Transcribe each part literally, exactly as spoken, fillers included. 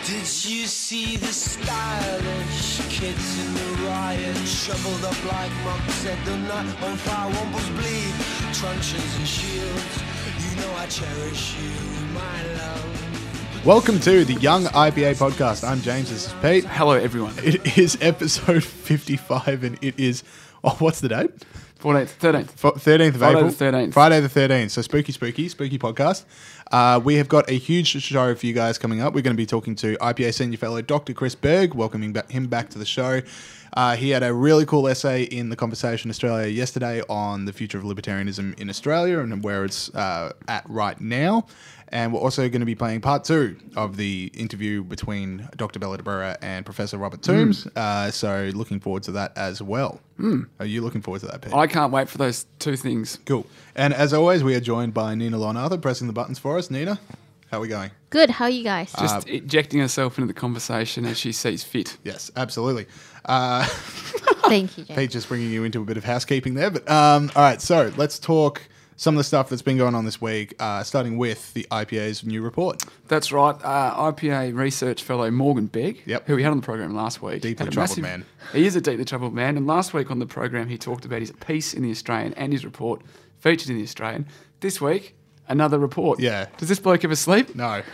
Did you see the stylish kids in the riot? Shoveled up like monks, set the night on fire, wombles bleed, truncheons and shields. You know I cherish you, my love. Welcome to the Young I P A podcast. I'm James, this is Pete. Hello, everyone. It is episode fifty-five and it is, oh, what's the date? fourteenth, thirteenth. F- thirteenth of Friday April. the thirteenth. Friday the thirteenth. So spooky, spooky, spooky podcast. Uh, we have got a huge show for you guys coming up. We're going to be talking to I P A Senior Fellow Doctor Chris Berg, welcoming back, him back to the show. Uh, he had a really cool essay in The Conversation Australia yesterday on the future of libertarianism in Australia and where it's uh, at right now. And we're also going to be playing part two of the interview between Doctor Bella DeBurra and Professor Robert Toombs. Mm. Uh, so looking forward to that as well. Mm. Are you looking forward to that, Pete? I can't wait for those two things. Cool. And as always, we are joined by Nina Lon Arthur, pressing the buttons for us. Nina, how are we going? Good. How are you guys? Just Uh, ejecting herself into the conversation as she sees fit. Yes, absolutely. Uh, Thank you, James. Pete just bringing you into a bit of housekeeping there. But um, all right, so let's talk some of the stuff that's been going on this week, uh, starting with the I P A's new report. That's right. Uh, I P A research fellow Morgan Begg, Yep. who we had on the program last week. Deeply had a troubled man. He is a deeply troubled man. And last week on the program, he talked about his piece in The Australian and his report featured in The Australian. This week, another report. Yeah. Does this bloke ever sleep? No.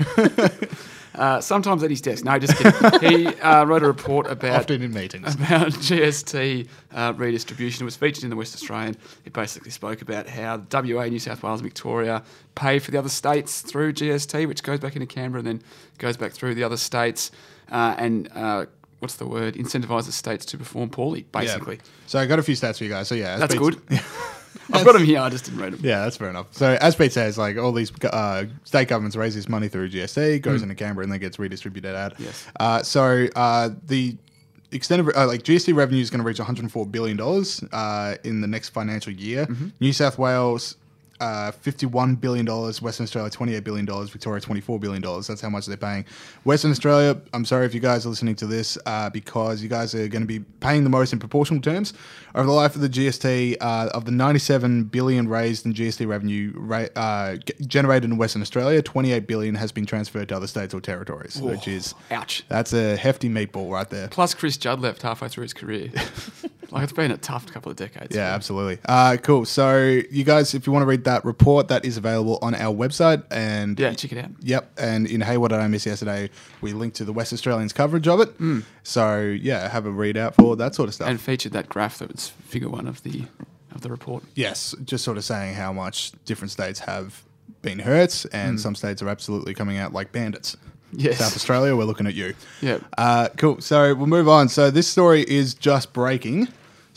Uh, sometimes at his desk. No, just kidding. He uh, wrote a report about Often in meetings. about G S T uh, redistribution. It was featured in the West Australian. It basically spoke about how W A, New South Wales, and Victoria pay for the other states through G S T, which goes back into Canberra and then goes back through the other states. Uh, and uh, what's the word? Incentivises states to perform poorly, basically. Yeah. So I got a few stats for you guys. So yeah, as That's Pete's- good. I've got them here. I just didn't read them. Yeah, that's fair enough. So as Pete says, like all these uh, state governments raise this money through G S T, goes mm. into Canberra, and then gets redistributed out. Yes. Uh, so uh, the extent of uh, like G S T revenue is going to reach one hundred four billion dollars uh, in the next financial year. Mm-hmm. New South Wales. Uh, fifty-one billion dollars, Western Australia twenty-eight billion dollars, Victoria twenty-four billion dollars. That's how much they're paying. Western Australia, I'm sorry if you guys are listening to this uh, because you guys are going to be paying the most in proportional terms. Over the life of the G S T, uh, of the ninety-seven billion dollars raised in G S T revenue ra- uh, g- generated in Western Australia, twenty-eight billion dollars has been transferred to other states or territories, Whoa. which is... Ouch. That's a hefty meatball right there. Plus, Chris Judd left halfway through his career. Like, it's been a tough couple of decades. Yeah, absolutely. Uh, cool. So you guys, if you want to read that report, that is available on our website. And Yeah, check it out. Yep. And in Hey, What Did I Miss Yesterday, we linked to the West Australians coverage of it. Mm. So yeah, have a read out for that sort of stuff. And featured that graph that was figure one of the of the report. Yes, just sort of saying how much different states have been hurt, and mm. some states are absolutely coming out like bandits. Yes. South Australia, we're looking at you. Yeah. Uh, cool. So we'll move on. So this story is just breaking.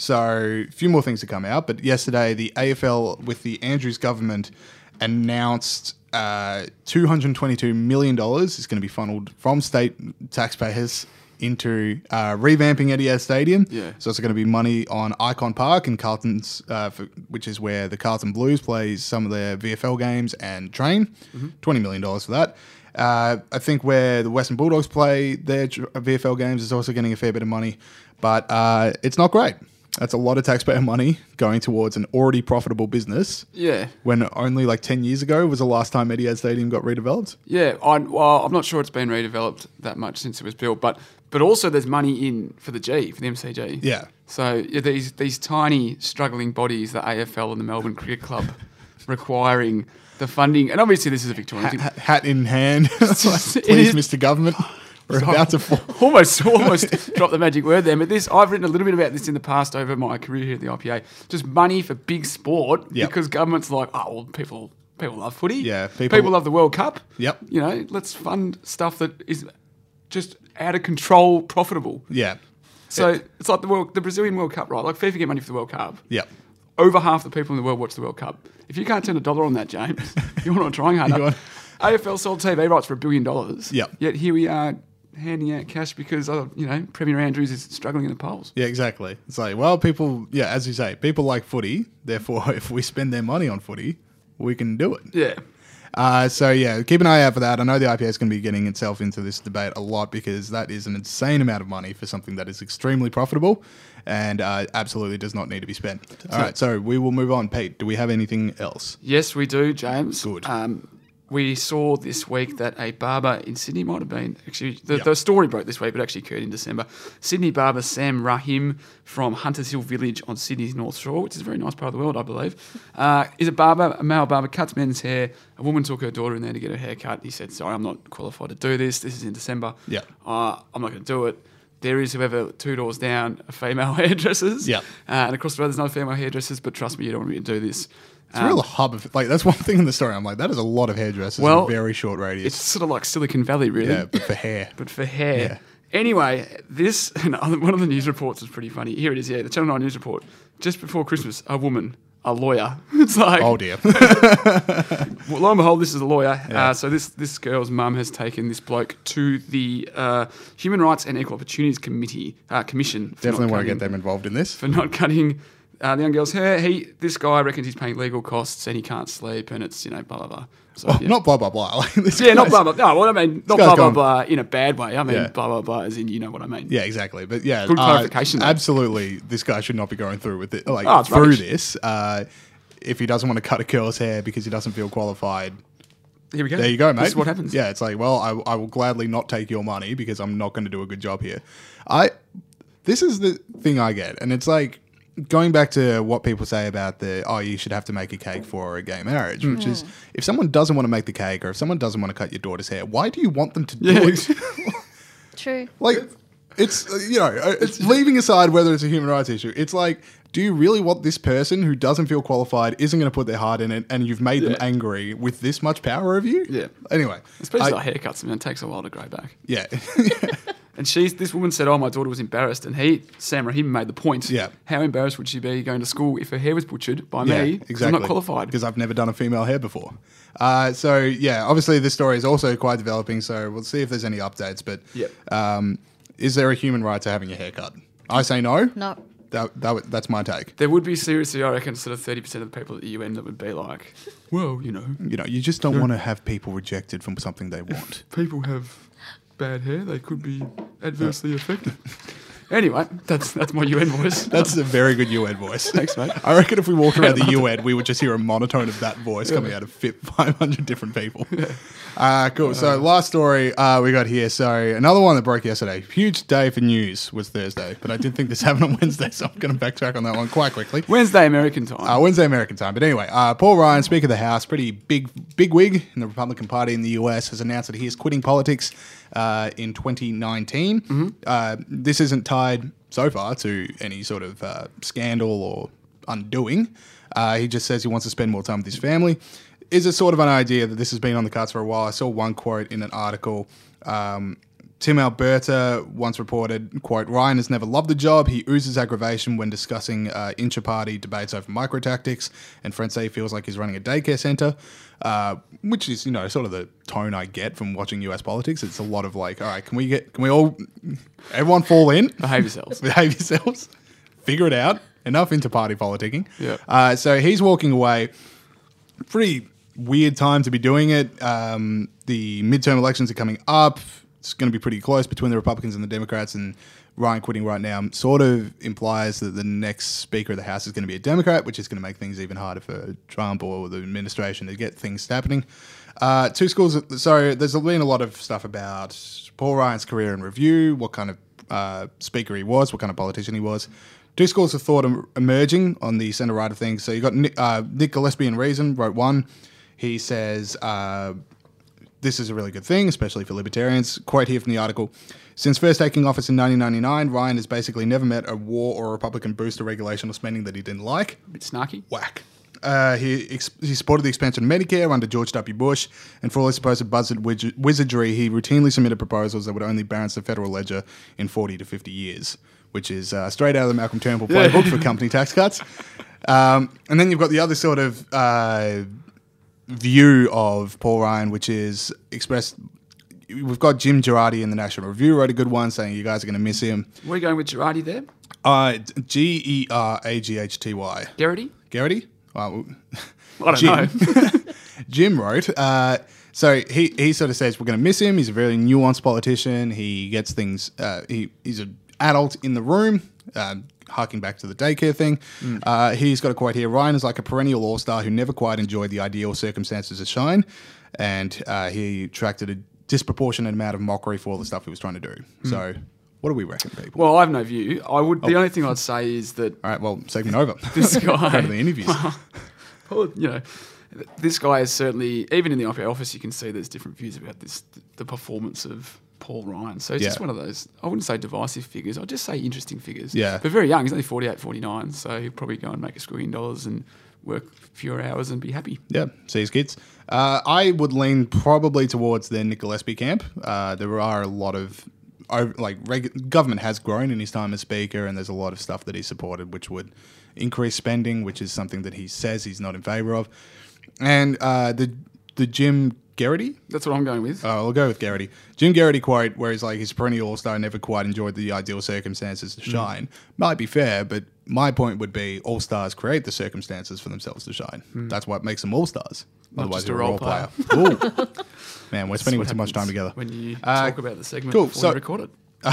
So a few more things to come out. But yesterday, the A F L with the Andrews government announced uh, two hundred twenty-two million dollars is going to be funneled from state taxpayers into uh, revamping Etihad Stadium. Yeah. So it's going to be money on Icon Park and Carlton's, uh, for, which is where the Carlton Blues plays some of their V F L games and train. Mm-hmm. twenty million dollars for that. Uh, I think where the Western Bulldogs play their V F L games is also getting a fair bit of money, but uh, it's not great. That's a lot of taxpayer money going towards an already profitable business. Yeah. When only like ten years ago was the last time Etihad Stadium got redeveloped. Yeah. I, well, I'm not sure it's been redeveloped that much since it was built, but but also there's money in for the G, for the M C G. Yeah. So yeah, these these tiny struggling bodies, the A F L and the Melbourne Cricket Club, requiring the funding, and obviously this is a Victorian thing. Hat, hat in hand, please, is, Mister Government. We're Sorry. about to fall. Almost, almost dropped the magic word there. But this, I've written a little bit about this in the past over my career here at the I P A. Just money for big sport Yep. because government's like, oh, well, people, people love footy. Yeah, people, people- love the World Cup. Yep. You know, let's fund stuff that is just out of control, profitable. Yeah. So It- it's like the world, the Brazilian World Cup, right? Like FIFA get money for the World Cup. Yep. Over half the people in the world watch the World Cup. If you can't turn a dollar on that, James, you're not trying hard You enough. want- A F L sold T V rights for a billion dollars. Yep. Yet here we are handing out cash because, uh, you know, Premier Andrews is struggling in the polls. Yeah, exactly. It's like, well, people, yeah, as you say, people like footy. Therefore, if we spend their money on footy, we can do it. Yeah. Uh, so, yeah, keep an eye out for that. I know the I P A is going to be getting itself into this debate a lot because that is an insane amount of money for something that is extremely profitable and uh, absolutely does not need to be spent. All right, so we will move on. Pete, do we have anything else? Yes, we do, James. Good. Um, we saw this week that a barber in Sydney might have been, actually, the, Yep. the story broke this week, but actually occurred in December. Sydney barber Sam Rahim from Hunters Hill Village on Sydney's North Shore, which is a very nice part of the world, I believe, uh, is a barber, a male barber, cuts men's hair. A woman took her daughter in there to get her hair cut. He said, sorry, I'm not qualified to do this. This is in December. Yeah. Uh, I'm not going to do it. There is, however, two doors down, a female hairdressers. Yeah. Uh, and across the road, there's no female hairdressers, but trust me, you don't want me to do this. It's a real hub of, like, that's one thing in the story. I'm like, that is a lot of hairdressers Well, in a very short radius. It's sort of like Silicon Valley, really. Yeah, but for hair. But for hair. Yeah. Anyway, this, and one of the news reports was pretty funny. Here it is, yeah, the Channel nine news report. Just before Christmas, a woman, a lawyer. It's like, Oh, dear. well, lo and behold, this is a lawyer. Yeah. Uh, so this this girl's mum has taken this bloke to the uh, Human Rights and Equal Opportunities Committee uh, Commission. for Definitely not want to cutting- get them involved in this. for not cutting uh, the young girl's hair. He, this guy reckons he's paying legal costs and he can't sleep, and it's, you know, blah blah blah. So, Well, yeah. not blah, blah, blah. Like, this Yeah, not guy's- blah blah. No, what I mean, not guy's blah blah gone- blah in a bad way. I mean, Yeah. blah blah blah, as in, you know what I mean. Yeah, exactly. But yeah, Good uh, clarification, though. absolutely, this guy should not be going through with it. Like Oh, it's through rubbish. this, uh, if he doesn't want to cut a girl's hair because he doesn't feel qualified, Here we go. there you go, mate. This is what happens. Yeah, it's like, well, I, I will gladly not take your money because I'm not going to do a good job here. I, this is the thing I get, and it's like going back to what people say about the oh, you should have to make a cake for a gay marriage, which is if someone doesn't want to make the cake or if someone doesn't want to cut your daughter's hair, why do you want them to do Yeah. it? True. Like, it's, uh, you know, uh, it's leaving aside whether it's a human rights issue. It's like, do you really want this person who doesn't feel qualified, isn't going to put their heart in it, and you've made them Yeah. angry with this much power over you? Yeah. Anyway. Especially I- like haircuts, I mean, it takes a while to grow back. yeah. And she's this woman said, "Oh, my daughter was embarrassed," and he, Sam Rahim, made the point. Yeah. How embarrassed would she be going to school if her hair was butchered by yeah, me? 'cause exactly. I'm not qualified. Because I've never done a female hair before. Uh, so, yeah, obviously this story is also quite developing, so we'll see if there's any updates. But Yep. um, is there a human right to having a haircut? I say no. No. That, that, w- that's my take. There would be seriously, I reckon, sort of thirty percent of the people at the U N that would be like, well, you know, You know, you just don't want to have people rejected from something they want. people have bad hair, they could be adversely affected. Anyway, that's that's my U N voice. That's a very good U N voice. Thanks, mate. I reckon if we walked around the U N, we would just hear a monotone of that voice coming out of five hundred different people. Uh, cool. So last story uh, we got here. So another one that broke yesterday. Huge day for news was Thursday, but I did think this happened on Wednesday, so I'm going to backtrack on that one quite quickly. Wednesday American time. Uh, Wednesday American time. But anyway, uh, Paul Ryan, Speaker of the House, pretty big big wig in the Republican Party in the U S, has announced that he is quitting politics uh, in twenty nineteen. Mm-hmm. Uh, this isn't tied so far to any sort of uh, scandal or undoing. Uh, he just says he wants to spend more time with his family. Is it sort of an idea that this has been on the cards for a while? I saw one quote in an article. Um, Tim Alberta once reported, quote, Ryan has never loved the job. He oozes aggravation when discussing uh, intra-party debates over microtactics, and friends say he feels like he's running a daycare centre, uh, which is, you know, sort of the tone I get from watching U S politics. It's a lot of like, all right, can we get, can we all, everyone fall in? Behave yourselves. Behave yourselves. Figure it out. Enough inter-party politicking. Yeah. Uh, so he's walking away. Pretty weird time to be doing it. Um, the midterm elections are coming up. It's going to be pretty close between the Republicans and the Democrats, and Ryan quitting right now sort of implies that the next Speaker of the House is going to be a Democrat, which is going to make things even harder for Trump or the administration to get things happening. Uh, two schools. Of, so there's been a lot of stuff about Paul Ryan's career in review, what kind of uh, speaker he was, what kind of politician he was. Two schools of thought em- emerging on the centre right of things. So you got Nick, uh, Nick Gillespie in Reason wrote one. He says, uh, this is a really good thing, especially for libertarians. Quote here from the article. Since first taking office in nineteen ninety-nine, Ryan has basically never met a war or Republican booster regulation or spending that he didn't like. A bit snarky. Whack. Uh, he ex- he supported the expansion of Medicare under George W. Bush, and for all his supposed buzzard wiz- wizardry, he routinely submitted proposals that would only balance the federal ledger in forty to fifty years, which is uh, straight out of the Malcolm Turnbull playbook for company tax cuts. Um, and then you've got the other sort of uh, view of Paul Ryan, which is expressed. We've got Jim Girardi in the National Review wrote a good one saying you guys are going to miss him. We're going with Girardi there. Uh, G E R A G H T Y. Garrity? Garrity? Well, I don't Jim. know. Jim wrote. Uh, so he, he sort of says we're going to miss him. He's a very nuanced politician. He gets things. Uh, he he's an adult in the room. Uh, harking back to the daycare thing, mm. uh, he's got a quote here. Ryan is like a perennial all-star who never quite enjoyed the ideal circumstances of shine. and uh, he attracted a disproportionate amount of mockery for all the stuff he was trying to do. So, what do we reckon, people? Well, I have no view. I would. The only thing I'd say is that All right, well, segment over. this guy, Go to the interviews. well, you know, this guy is certainly, even in the I P A office, you can see there's different views about this, the performance of Paul Ryan. So he's Yeah. just one of those, I wouldn't say divisive figures, I'd just say interesting figures. Yeah. But very young. He's only forty-eight, forty-nine, so he'll probably go and make a squillion dollars and work fewer hours and be happy. Yeah, see his kids. Uh, I would lean probably towards the Nick Gillespie camp. Uh, there are a lot of, ov- like, reg- government has grown in his time as Speaker, and there's a lot of stuff that he supported, which would increase spending, which is something that he says he's not in favour of. And uh, the the Jim Geraghty, That's what I'm going with. Oh, I'll go with Geraghty. Jim Geraghty quote, where he's like, his perennial all-star never quite enjoyed the ideal circumstances to shine. Might be fair, but my point would be all-stars create the circumstances for themselves to shine. That's what makes them all-stars. Not Otherwise, just a you're role Ooh. Man, we're spending way That's too what much time happens together. when you Uh, talk about the segment cool. before So- you record it.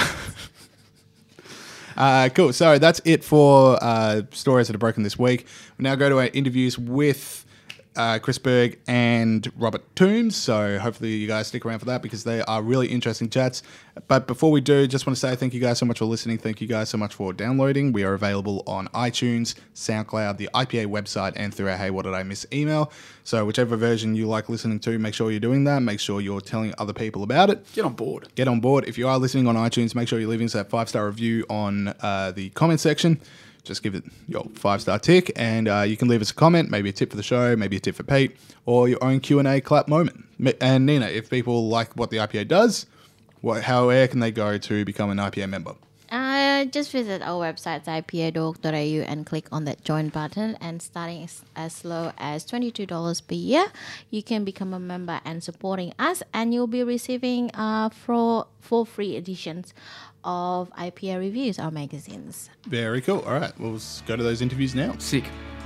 Uh, cool. So that's it for uh, stories that are broken this week. We now go to our interviews with uh, Chris Berg and Robert Toombs. So hopefully you guys stick around for that because they are really interesting chats. But before we do, just want to say thank you guys so much for listening. Thank you guys so much for downloading. We are available on iTunes, SoundCloud, the I P A website, and through our Hey What Did I Miss email. So whichever version you like listening to, make sure you're doing that. Make sure you're telling other people about it. Get on board. Get on board. If you are listening on iTunes, make sure you're leaving us that five-star review on uh, the comment section. Just give it your five-star tick, and uh, you can leave us a comment, maybe a tip for the show, maybe a tip for Pete, or your own Q and A clap moment. And Nina, if people like what the I P A does, what, how where can they go to become an I P A member? Uh, just visit our website, i p a dot org dot a u, and click on that join button. And starting as, as low as twenty-two dollars per year, you can become a member and supporting us, and you'll be receiving uh, four, four free editions of I P A Reviews, our magazines. Very cool. All right, we'll s- go to those interviews now. Sick.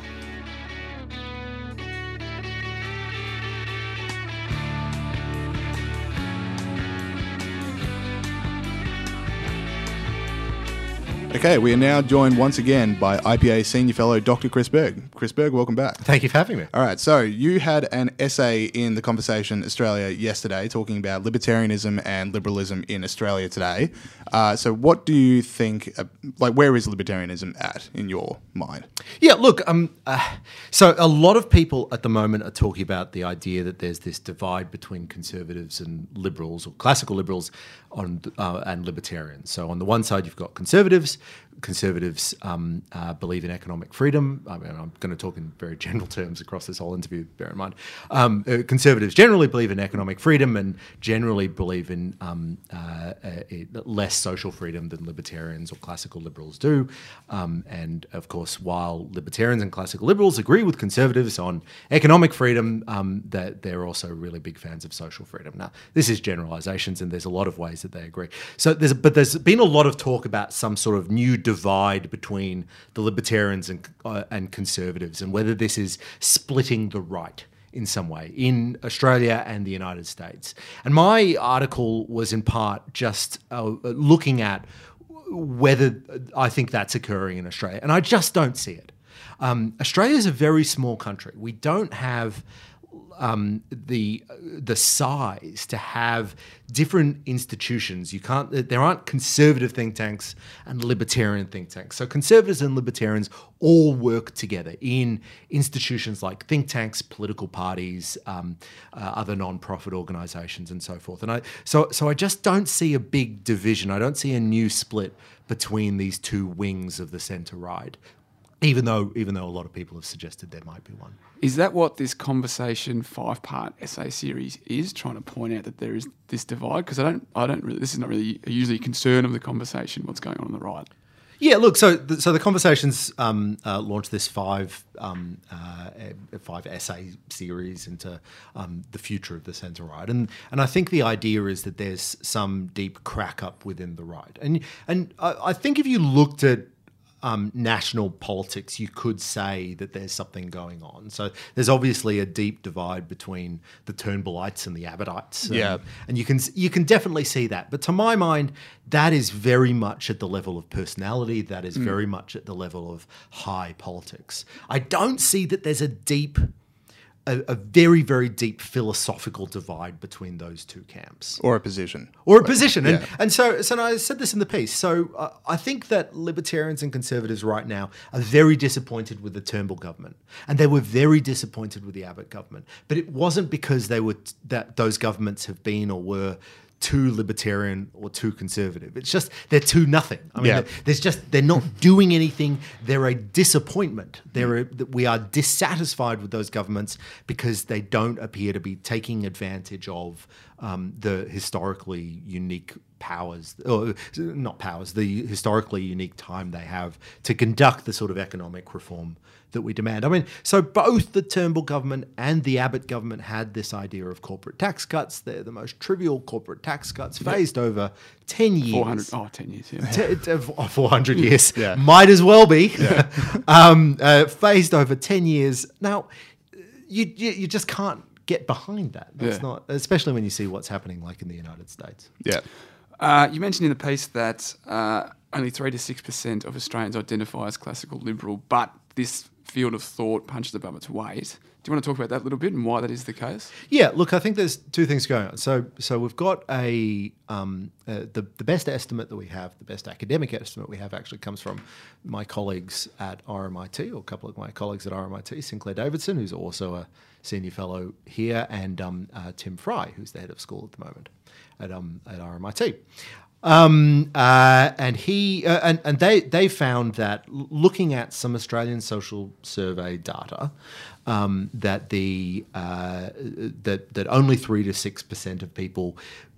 Okay, we are now joined once again by I P A Senior Fellow Doctor Chris Berg. Chris Berg, welcome back. Thank you for having me. All right, so you had an essay in The Conversation Australia yesterday talking about libertarianism and liberalism in Australia today. Uh, so what do you think, uh, like where is libertarianism at in your mind? Yeah, look, um, uh, so a lot of people at the moment are talking about the idea that there's this divide between conservatives and liberals, or classical liberals, on uh, and libertarians. So on the one side, you've got conservatives. Conservatives um, uh, believe in economic freedom. I mean, I'm going to talk in very general terms across this whole interview, bear in mind. Um, uh, conservatives generally believe in economic freedom and generally believe in um, uh, uh, less social freedom than libertarians or classical liberals do. Um, and of course, while libertarians and classical liberals agree with conservatives on economic freedom, um, that they're also really big fans of social freedom. Now, this is generalizations, and there's a lot of ways that they agree. So, there's but there's been a lot of talk about some sort of new divide between the libertarians and uh, and conservatives, and whether this is splitting the right in some way in Australia and the United States. And my article was in part just uh, looking at whether I think that's occurring in Australia, and I just don't see it. Um, Australia is a very small country. We don't have um, the the size to have different institutions. You can't. There aren't conservative think tanks and libertarian think tanks. So conservatives and libertarians all work together in institutions like think tanks, political parties, um, uh, other non-profit organisations, and so forth. And I so so I just don't see a big division. I don't see a new split between these two wings of the centre right. Even though, even though a lot of people have suggested there might be one. Is that what this conversation five-part essay series is, trying to point out that there is this divide? Because I don't, I don't really. This is not really a usually concern of the conversation. What's going on on the right? Yeah, look. So, the, so the conversations um, uh, launched this five, um, uh, five essay series into um, the future of the centre right, and and I think the idea is that there's some deep crack up within the right, and and I, I think if you looked at Um, national politics, you could say that there's something going on. So there's obviously a deep divide between the Turnbullites and the Abbotites. Um, Yeah. and you can you can definitely see that. But to my mind, that is very much at the level of personality. That is very much at the level of high politics. I don't see that there's a deep a, a very, very deep philosophical divide between those two camps. Or a position. Or a position. And, yeah. and so, so I said this in the piece. So uh, I think that libertarians and conservatives right now are very disappointed with the Turnbull government. And they were very disappointed with the Abbott government. But it wasn't because they were that those governments have been or were too libertarian or too conservative. It's just they're too nothing. I mean, Yeah. there's just they're not doing anything. They're a disappointment. They're a, we are dissatisfied with those governments because they don't appear to be taking advantage of um, the historically unique powers, or not powers, the historically unique time they have to conduct the sort of economic reform that we demand. I mean, so both the Turnbull government and the Abbott government had this idea of corporate tax cuts. They're the most trivial corporate tax cuts phased over ten years. four hundred, oh, ten years, yeah. T- t- four hundred years. Yeah. Might as well be. um, uh, phased over ten years. Now, you, you you just can't get behind that. That's Yeah. not, especially when you see what's happening like in the United States. Yeah. Uh, you mentioned in the piece that uh, only three to six percent of Australians identify as classical liberal, but this field of thought punches above its weight. Do you want to talk about that a little bit and why that is the case? Yeah, look, I think there's two things going on. So, so we've got a um, uh, the the best estimate that we have, the best academic estimate we have, actually comes from my colleagues at R M I T, or a couple of my colleagues at R M I T, Sinclair Davidson, who's also a senior fellow here, and um, uh, Tim Fry, who's the head of school at the moment at um, at R M I T. Um, uh, and he uh, and, and they they found that l- looking at some Australian social survey data, um, that the uh, that that only three to six percent of people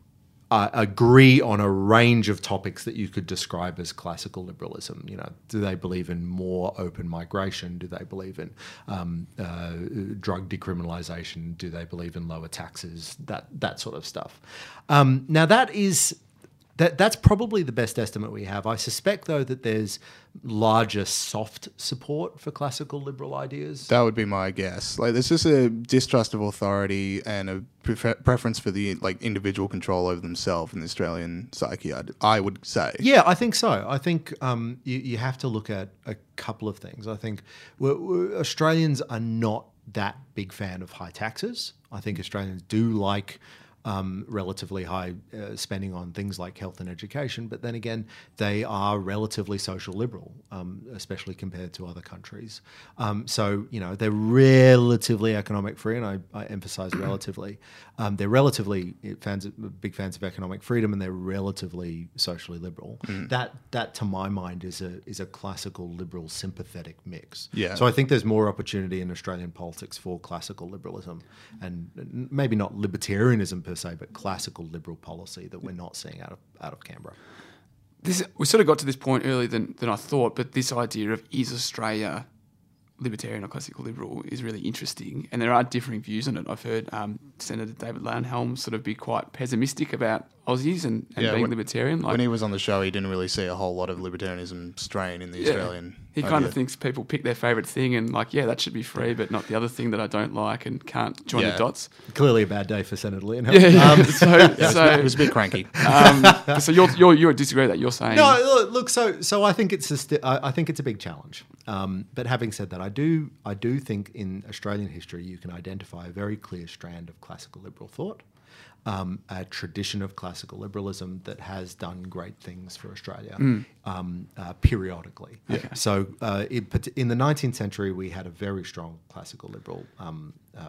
uh, agree on a range of topics that you could describe as classical liberalism. You know, do they believe in more open migration? Do they believe in um, uh, drug decriminalisation? Do they believe in lower taxes? That that sort of stuff. Um, now that is. That that's probably the best estimate we have. I suspect, though, that there's larger soft support for classical liberal ideas. That would be my guess. Like, there's just a distrust of authority and a prefer- preference for the like individual control over themselves in the Australian psyche, I'd, I would say. Yeah, I think so. I think um, you, you have to look at a couple of things. I think we're, we're, Australians are not that big fan of high taxes. I think Australians do like Um, relatively high uh, spending on things like health and education, but then again, they are relatively social liberal, um, especially compared to other countries. Um, so, you know, they're relatively economic free, and I, I emphasize relatively. Um, they're relatively fans, of, big fans of economic freedom, and they're relatively socially liberal. Mm. That, that, to my mind, is a is a classical liberal sympathetic mix. Yeah. So I think there's more opportunity in Australian politics for classical liberalism, and maybe not libertarianism per say, but classical liberal policy that we're not seeing out of out of Canberra. This we sort of got to this point earlier than, than I thought, but this idea of is Australia libertarian or classical liberal is really interesting, and there are differing views on it. I've heard um, Senator David Lownhelm sort of be quite pessimistic about Aussies and, and Yeah, being when- libertarian. Like, When he was on the show, he didn't really see a whole lot of libertarianism strain in the yeah, Australian he kind idea. of thinks people pick their favourite thing and like, yeah, that should be free, but not the other thing that I don't like and can't join Yeah. the dots. Clearly a bad day for Senator Leon. Yeah, yeah. Um, so, Yeah, it, was, so, it was a bit cranky. um, so you're, you're, you disagree with that. You're saying... No, look, look. So, so I think it's a sti- I I think it's a big challenge. Um, but having said that, I do, I do think in Australian history you can identify a very clear strand of classical liberal thought, um, a tradition of classical liberalism that has done great things for Australia um, uh, periodically. Okay. So, uh, in, pat- in the nineteenth century, we had a very strong classical liberal, um, uh,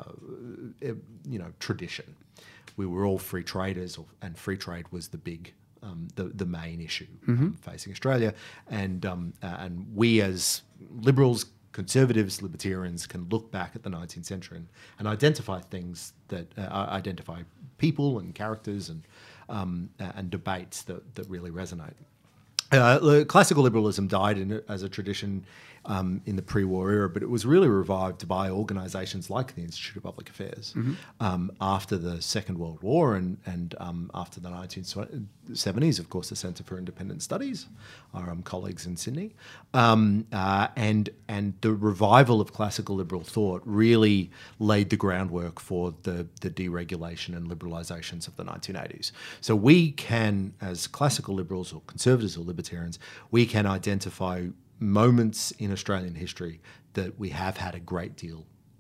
you know, tradition. We were all free traders, or, and free trade was the big. Um, the the main issue um, facing Australia, and um, uh, and we as liberals, conservatives, libertarians can look back at the nineteenth century and, and identify things that uh, identify people and characters and um, uh, and debates that that really resonate. Uh, classical liberalism died in, as a tradition um, in the pre-war era, but it was really revived by organisations like the Institute of Public Affairs mm-hmm. um, after the Second World War and, and um, after the nineteen seventies, of course, the Centre for Independent Studies, our um, colleagues in Sydney. Um, uh, and, and the revival of classical liberal thought really laid the groundwork for the, the deregulation and liberalisations of the nineteen eighties. So we can, as classical liberals or conservatives or libertarians, we can identify moments in Australian history that we have had a great deal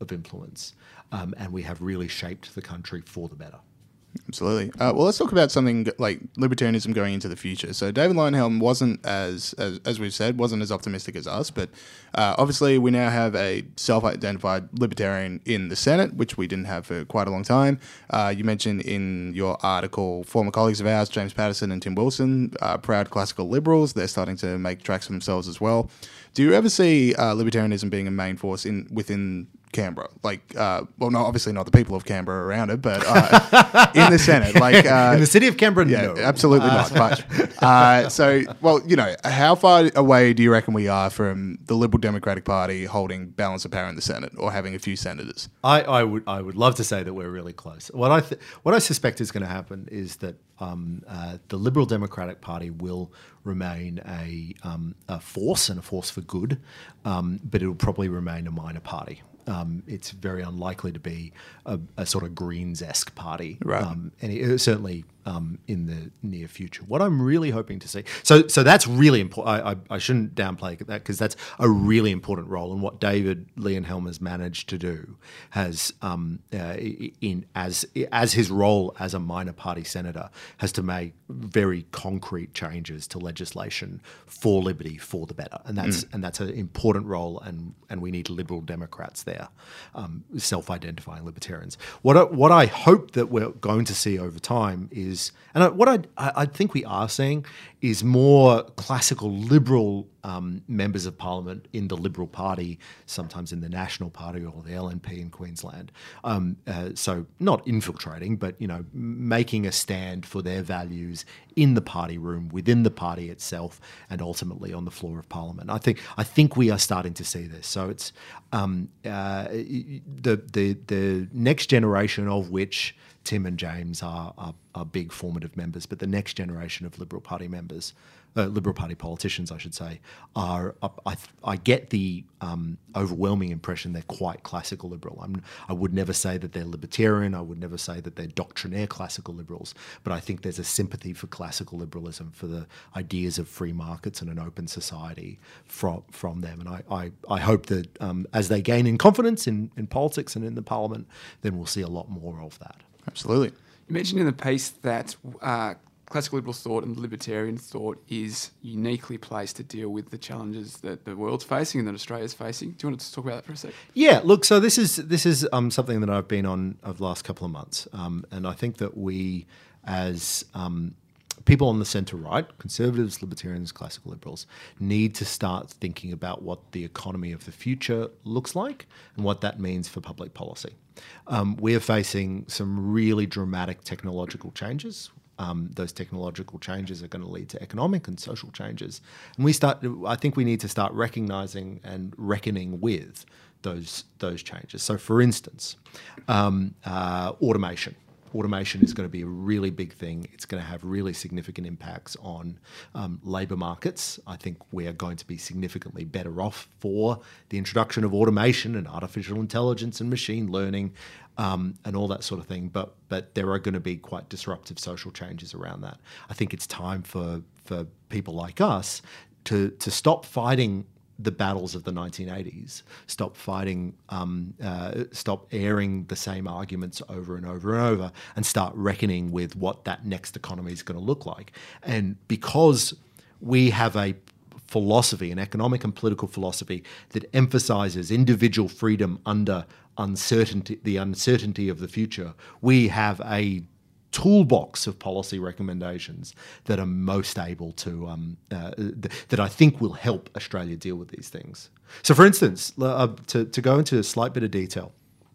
of influence, um, and we have really shaped the country for the better. Absolutely. Uh, well, let's talk about something like libertarianism going into the future. So David Leyonhjelm wasn't as, as, as we've said, wasn't as optimistic as us, but uh, obviously we now have a self-identified libertarian in the Senate, which we didn't have for quite a long time. Uh, you mentioned in your article former colleagues of ours, James Patterson and Tim Wilson, uh, proud classical liberals. They're starting to make tracks for themselves as well. Do you ever see uh, libertarianism being a main force in within Canberra? Like, uh, well, no, obviously not the people of Canberra around it, but uh, in the Senate, like uh, in the city of Canberra, yeah, no, absolutely uh, not. But uh, so, well, you know, how far away do you reckon we are from the Liberal Democratic Party holding balance of power in the Senate or having a few senators? I, I would I would love to say that we're really close. What I th- what I suspect is going to happen is that um, uh, the Liberal Democratic Party will remain a, um, a force and a force for good, um, but it will probably remain a minor party. Um, it's very unlikely to be a, a sort of Greens-esque party, right. um, and it, certainly um, in the near future. What I'm really hoping to see, so so that's really important. I, I, I shouldn't downplay that because that's a really important role, and what David Leyonhjelm has managed to do has, um, uh, in as as his role as a minor party senator, has to make very concrete changes to legislation for liberty, for the better, and that's mm. and that's an important role, and and we need Liberal Democrats there, um, self-identifying libertarians. What I, what I hope that we're going to see over time is, and I, what I I think we are seeing is more classical liberal um, members of parliament in the Liberal Party, sometimes in the National Party or the L N P in Queensland. Um, uh, so not infiltrating, but you know, making a stand for their values in the party room, within the party itself, and ultimately on the floor of Parliament. I think I think we are starting to see this. So it's um, uh, the the the next generation of which Tim and James are, are, are big formative members, but the next generation of Liberal Party members, uh, Liberal Party politicians, I should say, are, I, I get the um, overwhelming impression they're quite classical liberal. I'm, I would never say that they're libertarian. I would never say that they're doctrinaire classical liberals, but I think there's a sympathy for classical liberalism, for the ideas of free markets and an open society from, from them. And I, I, I hope that um, as they gain in confidence in, in politics and in the Parliament, then we'll see a lot more of that. Absolutely. You mentioned in the piece that uh, classical liberal thought and libertarian thought is uniquely placed to deal with the challenges that the world's facing and that Australia's facing. Do you want to talk about that for a second? Yeah, look, so this is this is um, something that I've been on over the last couple of months, um, and I think that we, as um, people on the centre right, conservatives, libertarians, classical liberals, need to start thinking about what the economy of the future looks like and what that means for public policy. Um, we are facing some really dramatic technological changes. Um, those technological changes are going to lead to economic and social changes. And we start. I think we need to start recognising and reckoning with those those changes. So, for instance, um, uh, automation. Automation is going to be a really big thing. It's going to have really significant impacts on um, labour markets. I think we are going to be significantly better off for the introduction of automation and artificial intelligence and machine learning um, and all that sort of thing. But but there are going to be quite disruptive social changes around that. I think it's time for for people like us to to stop fighting the battles of the nineteen eighties, stop fighting, um, uh, stop airing the same arguments over and over and over, and start reckoning with what that next economy is going to look like. And because we have a philosophy, an economic and political philosophy that emphasizes individual freedom under uncertainty, the uncertainty of the future, we have a toolbox of policy recommendations that are most able to, um, uh, th- that I think will help Australia deal with these things. So, for instance, uh, to, to go into a slight bit of detail,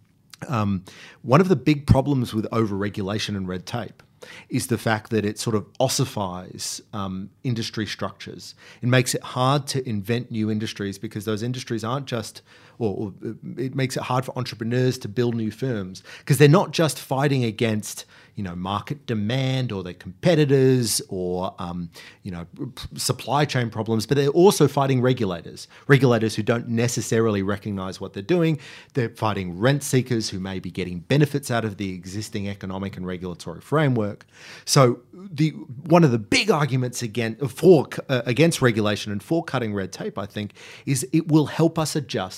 um, one of the big problems with over-regulation and red tape is the fact that it sort of ossifies um, industry structures. It makes it hard to invent new industries because those industries aren't just, or, or it makes it hard for entrepreneurs to build new firms because they're not just fighting against, you know, market demand or their competitors or, um, you know, supply chain problems, but they're also fighting regulators, regulators who don't necessarily recognize what they're doing. They're fighting rent seekers who may be getting benefits out of the existing economic and regulatory framework. So the one of the big arguments against, for, uh, against regulation and for cutting red tape, I think, is it will help us adjust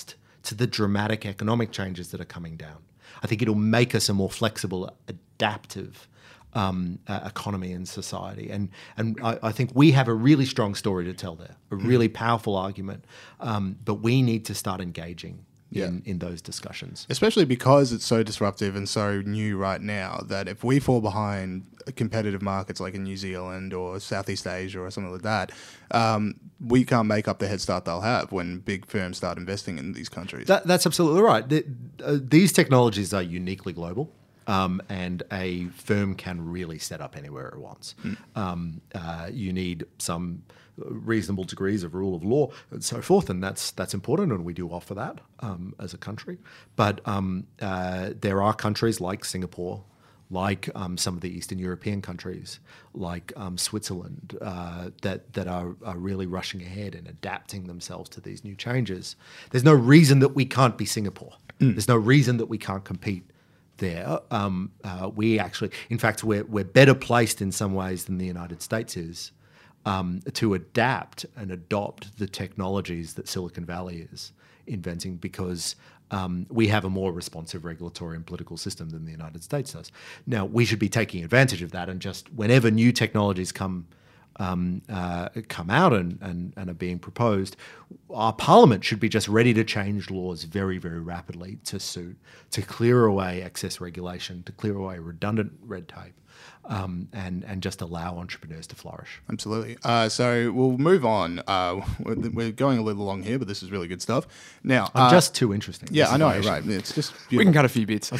to the dramatic economic changes that are coming down. I think it'll make us a more flexible, adaptive um, uh, economy and society. And and I, I think we have a really strong story to tell there, a really powerful argument. Um, but we need to start engaging Yeah. in, in those discussions. Especially because it's so disruptive and so new right now that if we fall behind competitive markets like in New Zealand or Southeast Asia or something like that, um, we can't make up the head start they'll have when big firms start investing in these countries. That, that's absolutely right. The, uh, these technologies are uniquely global. Um, and a firm can really set up anywhere it wants. Mm. Um, uh, you need some reasonable degrees of rule of law and so forth, and that's that's important, and we do offer that um, as a country. But um, uh, there are countries like Singapore, like um, some of the Eastern European countries, like um, Switzerland, uh, that that are, are really rushing ahead and adapting themselves to these new changes. There's no reason that we can't be Singapore. Mm. There's no reason that we can't compete there. Um, uh, we actually, in fact, we're, we're better placed in some ways than the United States is um, to adapt and adopt the technologies that Silicon Valley is inventing, because um, we have a more responsive regulatory and political system than the United States does. Now, we should be taking advantage of that, and just whenever new technologies come Um, uh, come out and, and, and are being proposed, our parliament should be just ready to change laws very, very rapidly to suit, to clear away excess regulation, to clear away redundant red tape, um, and, and just allow entrepreneurs to flourish. Absolutely. Uh, so we'll move on. Uh, we're, we're going a little long here, but this is really good stuff. Now, I'm uh, just too interesting. Yeah, This I is know, my issue. right? It's just beautiful. We can cut a few bits.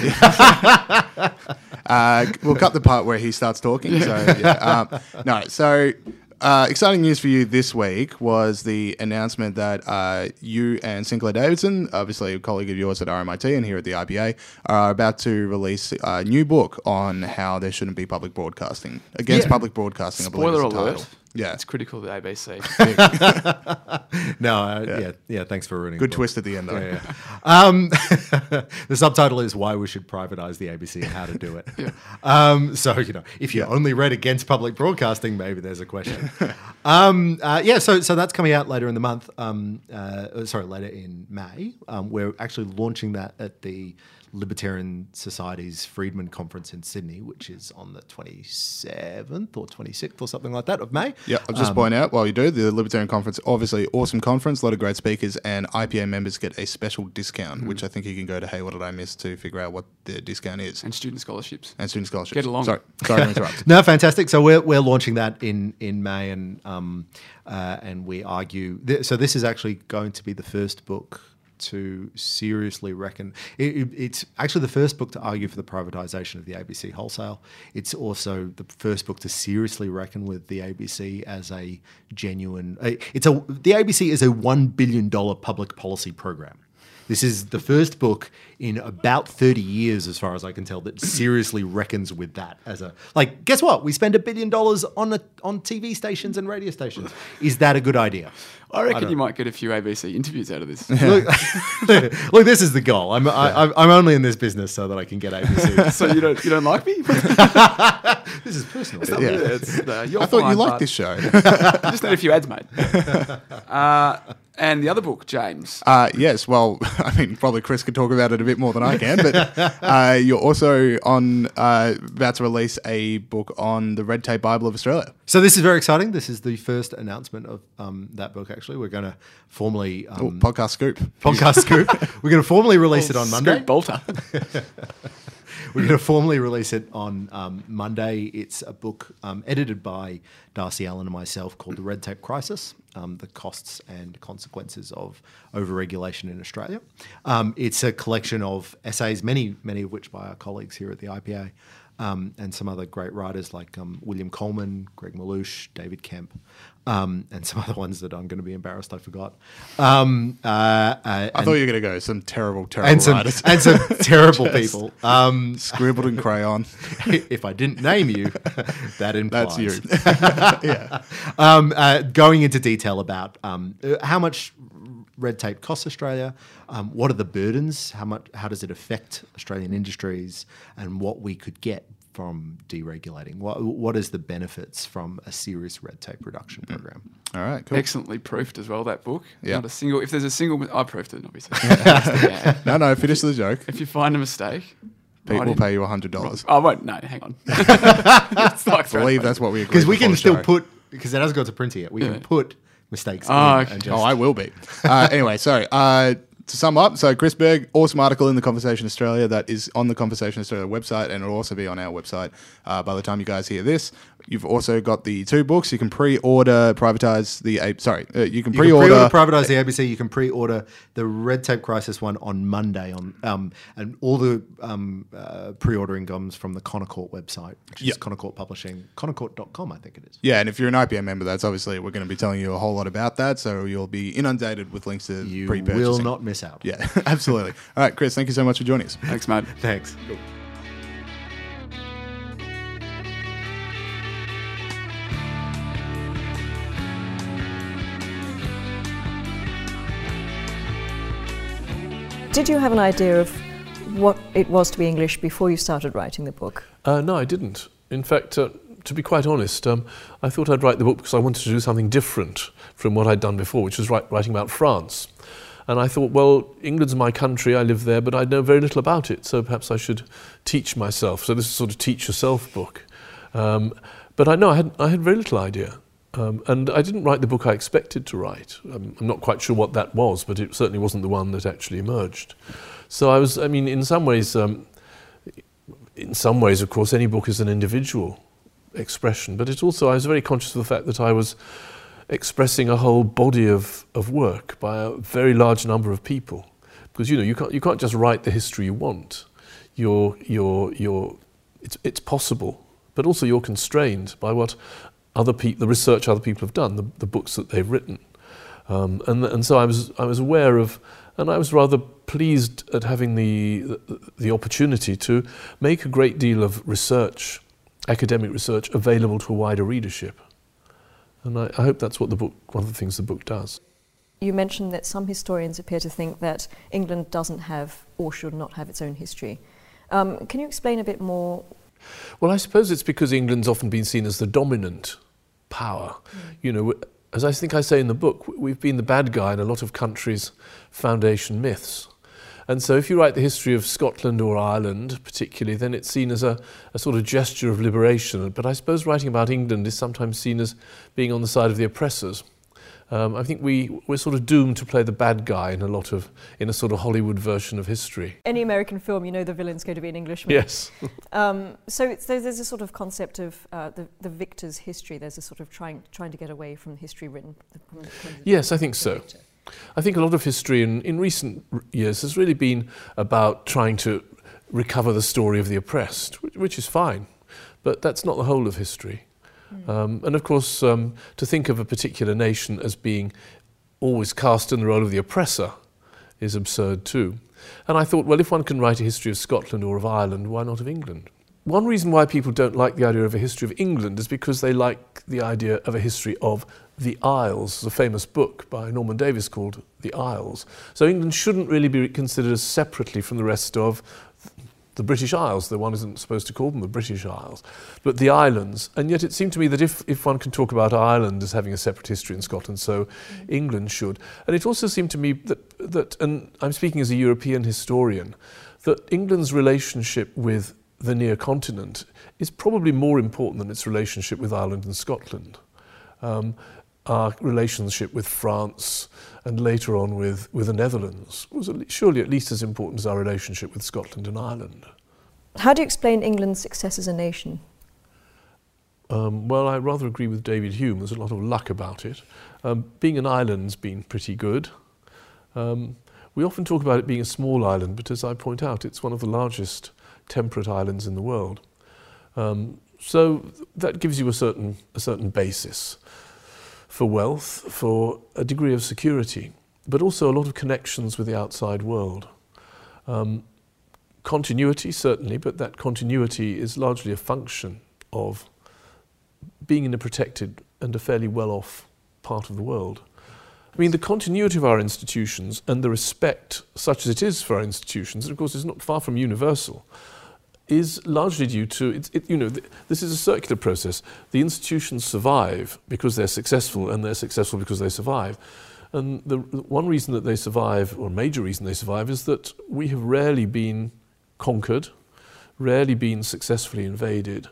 Uh, we'll cut the part where he starts talking. So, yeah. Um, no, so uh, exciting news for you this week was the announcement that uh, you and Sinclair Davidson, obviously a colleague of yours at R M I T and here at the I B A, are about to release a new book on how there shouldn't be public broadcasting. Against Yeah. public broadcasting, I Spoiler believe is the alert. title. Yeah. It's critical to the A B C. No, uh, yeah. yeah, thanks for ruining Good the book. twist at the end, though. Yeah, yeah. Um, the subtitle is Why We Should Privatize the A B C and How to Do It. Yeah. Um, so, you know, if you Yeah. only read Against Public Broadcasting, maybe there's a question. um, uh, yeah, so so that's coming out later in the month. Um, uh, sorry, later in May. Um, we're actually launching that at the Libertarian Society's Friedman Conference in Sydney, which is on the twenty-seventh or twenty-sixth or something like that of May. Yeah, I'll just Um, point out while you do, the Libertarian Conference, obviously awesome conference, a lot of great speakers, and I P A members get a special discount, Mm-hmm. which I think you can go to Hey, What Did I Miss to figure out what the discount is. And student scholarships. And student scholarships. Get along. Sorry, sorry to interrupt. No, fantastic. So we're we're launching that in in May, and um, uh, and we argue. Th- so this is actually going to be the first book to seriously reckon. It, it, it's actually the first book to argue for the privatisation of the A B C wholesale. It's also the first book to seriously reckon with the A B C as a genuine. A, it's a the A B C is a one billion dollar public policy program. This is the first book in about thirty years, as far as I can tell, that seriously reckons with that as a, like, guess what? We spend a billion dollars on a, on T V stations and radio stations. Is that a good idea? I reckon don't- you might get a few A B C interviews out of this. Look, look, this is the goal. I'm, I, I'm only in this business so that I can get A B C. So you don't you don't like me? This is personal. Yeah. It's, uh, you're I thought you fine, liked but this show. You just need a few ads, mate. Uh, and the other book, James. Uh, yes, well, I mean, probably Chris could talk about it a bit more than I can, but uh, you're also on uh, about to release a book on the Red Tape Bible of Australia. So this is very exciting. This is the first announcement of um, that book. Actually, we're going to formally Oh, um, podcast scoop. podcast scoop. We're going to formally release it on Monday. Scoop Bolter. We're going to formally release it on um, Monday. It's a book um, edited by Darcy Allen and myself called The Red Tape Crisis, um, The Costs and Consequences of Overregulation in Australia. Um, it's a collection of essays, many, many of which by our colleagues here at the I P A, um, and some other great writers like um, William Coleman, Greg Malouche, David Kemp, um, and some other ones that I'm going to be embarrassed I forgot. Um, uh, uh, I and- thought you were going to go some terrible, terrible and some, writers. and some terrible Just people. Um, Scribbled in crayon. if I didn't name you, that implies. That's you. yeah. Um, uh, going into detail about um, uh, how much red tape costs Australia, um, what are the burdens, how much, how does it affect Australian industries, and what we could get from deregulating? What what is the benefits from a serious red tape reduction program? All right, cool. Excellently proofed as well, that book. Yeah. Not a single, if there's a single, I proofed it, obviously. No, no, finish the joke. If you find a mistake, Pete write will in. pay you one hundred dollars. I won't, no, hang on. It's like I believe that's what we agreed Because we can before the still show. put, because it hasn't got to print yet, we Yeah. can put mistakes Oh, in. okay. And Oh, just, I will be. Uh, anyway, sorry. Uh, to sum up, so Chris Berg, awesome article in the Conversation Australia that is on the Conversation Australia website, and it'll also be on our website uh, by the time you guys hear this. You've also got the two books. You can pre-order Privatize the A. Sorry, uh, you can You pre-order. can pre-order Privatise the A B C. You can pre-order the Red Tape Crisis one on Monday. On um, and all the um, uh, pre-ordering comes from the Connocourt website, which is Yep. Connocourt Publishing, connocourt dot com, I think it is. Yeah, and if you're an I P M member, that's obviously we're going to be telling you a whole lot about that, so you'll be inundated with links to You pre-purchasing. will not miss out. Yeah, absolutely. All right, Chris, thank you so much for joining us. Thanks, mate. Thanks. Did you have an idea of what it was to be English before you started writing the book? Uh, no, I didn't. In fact, uh, to be quite honest, um, I thought I'd write the book because I wanted to do something different from what I'd done before, which was write, writing about France. And I thought, well, England's my country, I live there, but I know very little about it, so perhaps I should teach myself. So this is a sort of teach yourself book. Um, but I know I had, I had very little idea. Um, and I didn't write the book I expected to write. Um, I'm not quite sure what that was, but it certainly wasn't the one that actually emerged. So I was, I mean, in some ways, um, in some ways, of course, any book is an individual expression, but it's also, I was very conscious of the fact that I was expressing a whole body of, of work by a very large number of people. Because, you know, you can't, you can't just write the history you want. You're, you're, you're, it's, it's possible, but also you're constrained by what other people, the research other people have done, the, the books that they've written. Um, and, and so I was, I was aware of, and I was rather pleased at having the, the, the opportunity to make a great deal of research, academic research, available to a wider readership. And I, I hope that's what the book, one of the things the book does. You mentioned that some historians appear to think that England doesn't have or should not have its own history. Um, can you explain a bit more? Well, I suppose it's because England's often been seen as the dominant power. Mm. You know, as I think I say in the book, we've been the bad guy in a lot of countries' foundation myths. And so if you write the history of Scotland or Ireland particularly, then it's seen as a, a sort of gesture of liberation. But I suppose writing about England is sometimes seen as being on the side of the oppressors. Um, I think we, we're sort of doomed to play the bad guy in a lot of, in a sort of Hollywood version of history. Any American film, you know the villain's going to be an Englishman. Yes. um, so it's, there's, there's a sort of concept of uh, the, the victor's history. There's a sort of trying, trying to get away from history written. From the, from the yes, I think so. Victor. I think a lot of history in, in recent years has really been about trying to recover the story of the oppressed, which, which is fine, but that's not the whole of history. Mm. Um, and of course, um, to think of a particular nation as being always cast in the role of the oppressor is absurd too. And I thought, well, if one can write a history of Scotland or of Ireland, why not of England? One reason why people don't like the idea of a history of England is because they like the idea of a history of the Isles, the famous book by Norman Davies called The Isles. So England shouldn't really be considered as separately from the rest of the British Isles. The one isn't supposed to call them the British Isles, but the islands. And yet it seemed to me that if, if one can talk about Ireland as having a separate history in Scotland, so mm. England should. And it also seemed to me that, that, and I'm speaking as a European historian, that England's relationship with the near continent is probably more important than its relationship with Ireland and Scotland. Um, our relationship with France and later on with, with the Netherlands was surely at least as important as our relationship with Scotland and Ireland. How do you explain England's success as a nation? Um, well, I rather agree with David Hume. There's a lot of luck about it. Um, being an island's been pretty good. Um, we often talk about it being a small island, but as I point out, it's one of the largest temperate islands in the world. Um, so that gives you a certain, a certain basis for wealth, for a degree of security, but also a lot of connections with the outside world. Um, continuity, certainly, but that continuity is largely a function of being in a protected and a fairly well-off part of the world. I mean, the continuity of our institutions and the respect, such as it is for our institutions, and of course is not far from universal, is largely due to, it, it, you know, th- this is a circular process. The institutions survive because they're successful, and they're successful because they survive. And the, the one reason that they survive, or a major reason they survive, is that we have rarely been conquered, rarely been successfully invaded,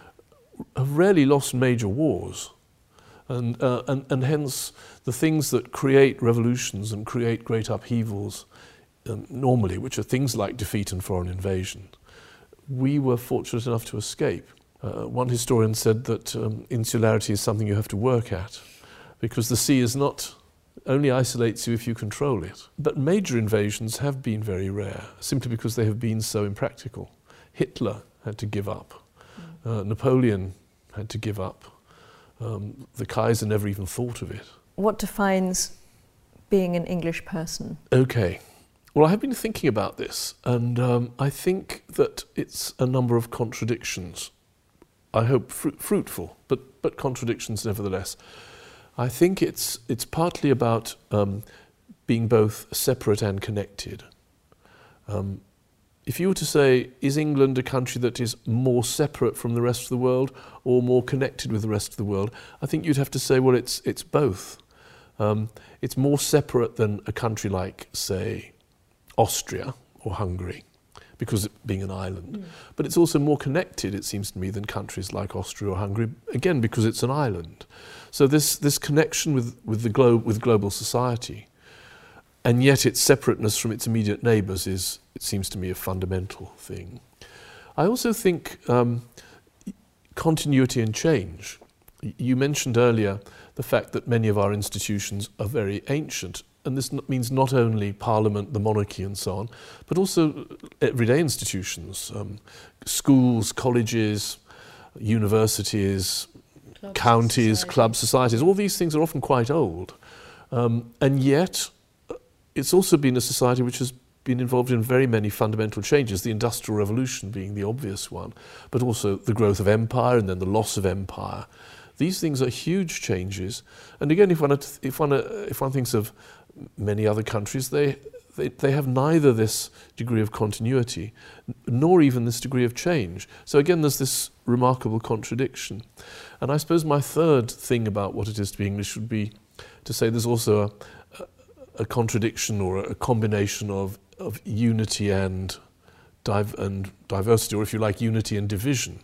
have rarely lost major wars. And, uh, and, and hence the things that create revolutions and create great upheavals um, normally, which are things like defeat and foreign invasion, we were fortunate enough to escape. Uh, one historian said that um, insularity is something you have to work at, because the sea is not only isolates you if you control it. But major invasions have been very rare, simply because they have been so impractical. Hitler had to give up. Uh, Napoleon had to give up. Um, the Kaiser never even thought of it. What defines being an English person? Okay. Well, I have been thinking about this, and um, I think that it's a number of contradictions. I hope fru- fruitful, but, but contradictions nevertheless. I think it's it's partly about um, being both separate and connected. Um, if you were to say, is England a country that is more separate from the rest of the world or more connected with the rest of the world, I think you'd have to say, well, it's it's both. Um, it's more separate than a country like, say, Austria or Hungary, because of being an island. Mm. But it's also more connected, it seems to me, than countries like Austria or Hungary, again, because it's an island. So this this connection with, with the globe, with global society, and yet its separateness from its immediate neighbours is, it seems to me, a fundamental thing. I also think um, continuity and change. You mentioned earlier the fact that many of our institutions are very ancient, and this means not only Parliament, the monarchy and so on, but also everyday institutions, um, schools, colleges, universities, club counties, society. club societies. All these things are often quite old. Um, and yet, it's also been a society which has been involved in very many fundamental changes, the Industrial Revolution being the obvious one, but also the growth of empire and then the loss of empire. These things are huge changes. And again, if one, if one, if one thinks of many other countries, they, they they have neither this degree of continuity nor even this degree of change. So again, there's this remarkable contradiction. And I suppose my third thing about what it is to be English would be to say there's also a, a, a contradiction or a combination of, of unity and, div- and diversity, or if you like, unity and division.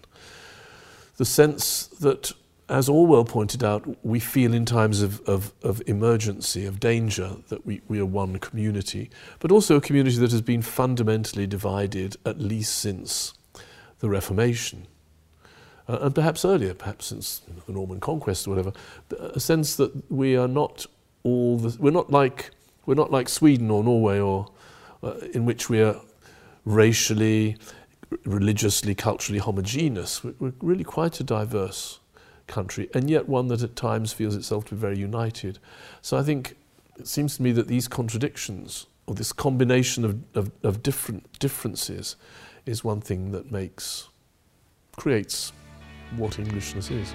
The sense that, as Orwell pointed out, we feel in times of, of, of emergency, of danger, that we, we are one community, but also a community that has been fundamentally divided at least since the Reformation, uh, and perhaps earlier, perhaps since you know, the Norman Conquest or whatever. A sense that we are not all the, we're not like we're not like Sweden or Norway, or uh, in which we are racially, religiously, culturally homogeneous. We're, we're really quite a diverse country, and yet one that at times feels itself to be very united. So I think it seems to me that these contradictions, or this combination of, of, of different differences, is one thing that makes, creates what Englishness is.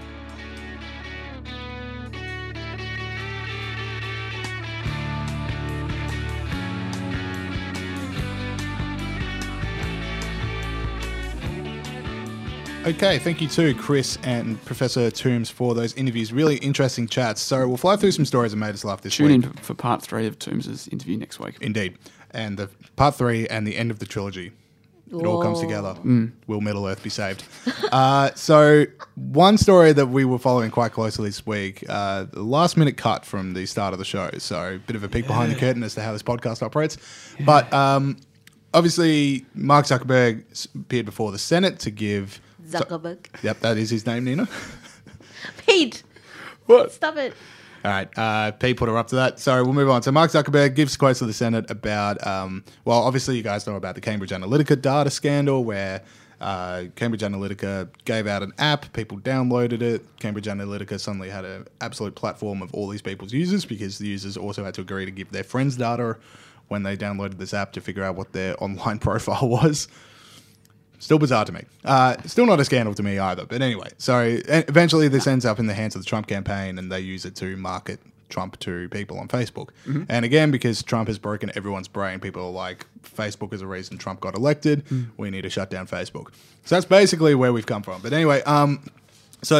Okay, thank you to Chris and Professor Toombs for those interviews. Really interesting chats. So we'll fly through some stories that made us laugh this Tune week. in for part three of Toombs' interview next week. Indeed. And the part three and the end of the trilogy. It all comes together. Mm. Will Middle Earth be saved? uh, so one story that we were following quite closely this week, uh, the last minute cut from the start of the show. So a bit of a peek yeah. behind the curtain as to how this podcast operates. Yeah. But um, obviously Mark Zuckerberg appeared before the Senate to give... Zuckerberg. So, yep, that is his name, Nina. Pete. What? Stop it. All right, uh, Pete put her up to that. So we'll move on. So Mark Zuckerberg gives quotes to the Senate about, um, well, obviously you guys know about the Cambridge Analytica data scandal where uh, Cambridge Analytica gave out an app, people downloaded it. Cambridge Analytica suddenly had an absolute platform of all these people's users because the users also had to agree to give their friends data when they downloaded this app to figure out what their online profile was. Still bizarre to me. Uh, still not a scandal to me either. But anyway, so eventually this ends up in the hands of the Trump campaign and they use it to market Trump to people on Facebook. And again, because Trump has broken everyone's brain, people are like, Facebook is the reason Trump got elected. We need to shut down Facebook. So that's basically where we've come from. But anyway, um, so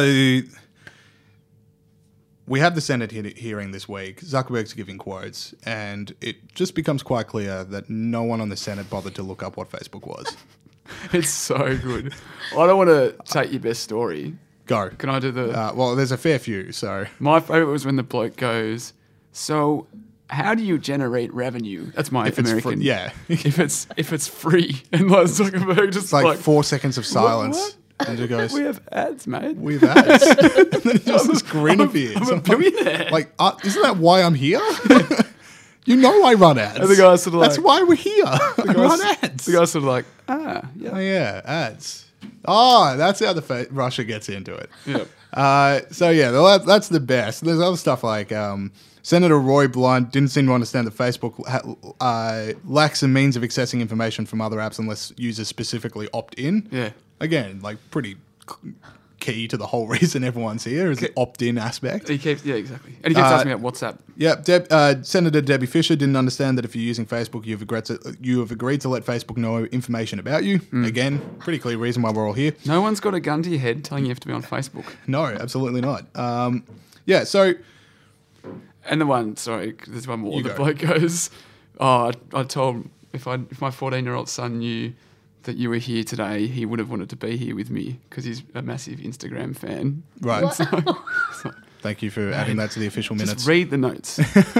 we have the Senate he- hearing this week. Zuckerberg's giving quotes, and it just becomes quite clear that no one on the Senate bothered to look up what Facebook was. It's so good. I don't want to take your best story. Go. Can I do the... Uh, well, there's a fair few, so... My favourite was when the bloke goes, so how do you generate revenue? That's my If it's American. free- yeah. if it's if it's free. And like Zuckerberg just It's like, like, four seconds of silence. what? And it goes, we have ads, mate. we have ads. And then just this grin I'm- appears. I'm a I'm like- billionaire. Like, uh, isn't that why I'm here? You know I run ads. And the guy's sort of That's like- why we're here. I run ads. The guy's sort of like, ah, yeah. Oh, yeah, ads. Oh, that's how the fa- Russia gets into it. Yeah. Uh, so yeah, that, that's the best. There's other stuff like um, Senator Roy Blunt didn't seem to understand that Facebook ha- uh, lacks a means of accessing information from other apps unless users specifically opt in. Yeah. Again, like pretty c- key to the whole reason everyone's here is the opt-in aspect. He keeps, yeah, exactly. And he keeps Uh, asking about WhatsApp. Yeah, Deb, uh, Senator Debbie Fisher didn't understand that if you're using Facebook, you've agreed to, you have agreed to let Facebook know information about you. Again, pretty clear reason why we're all here. No one's got a gun to your head telling you have to be on Facebook. No, absolutely not. Um, yeah, so And the one, sorry, there's one more. You The go. bloke goes, oh, I, I told, if I if my fourteen-year-old son knew that you were here today, he would have wanted to be here with me because he's a massive Instagram fan. right. So, Thank you for adding that to the official minutes. just read the notes.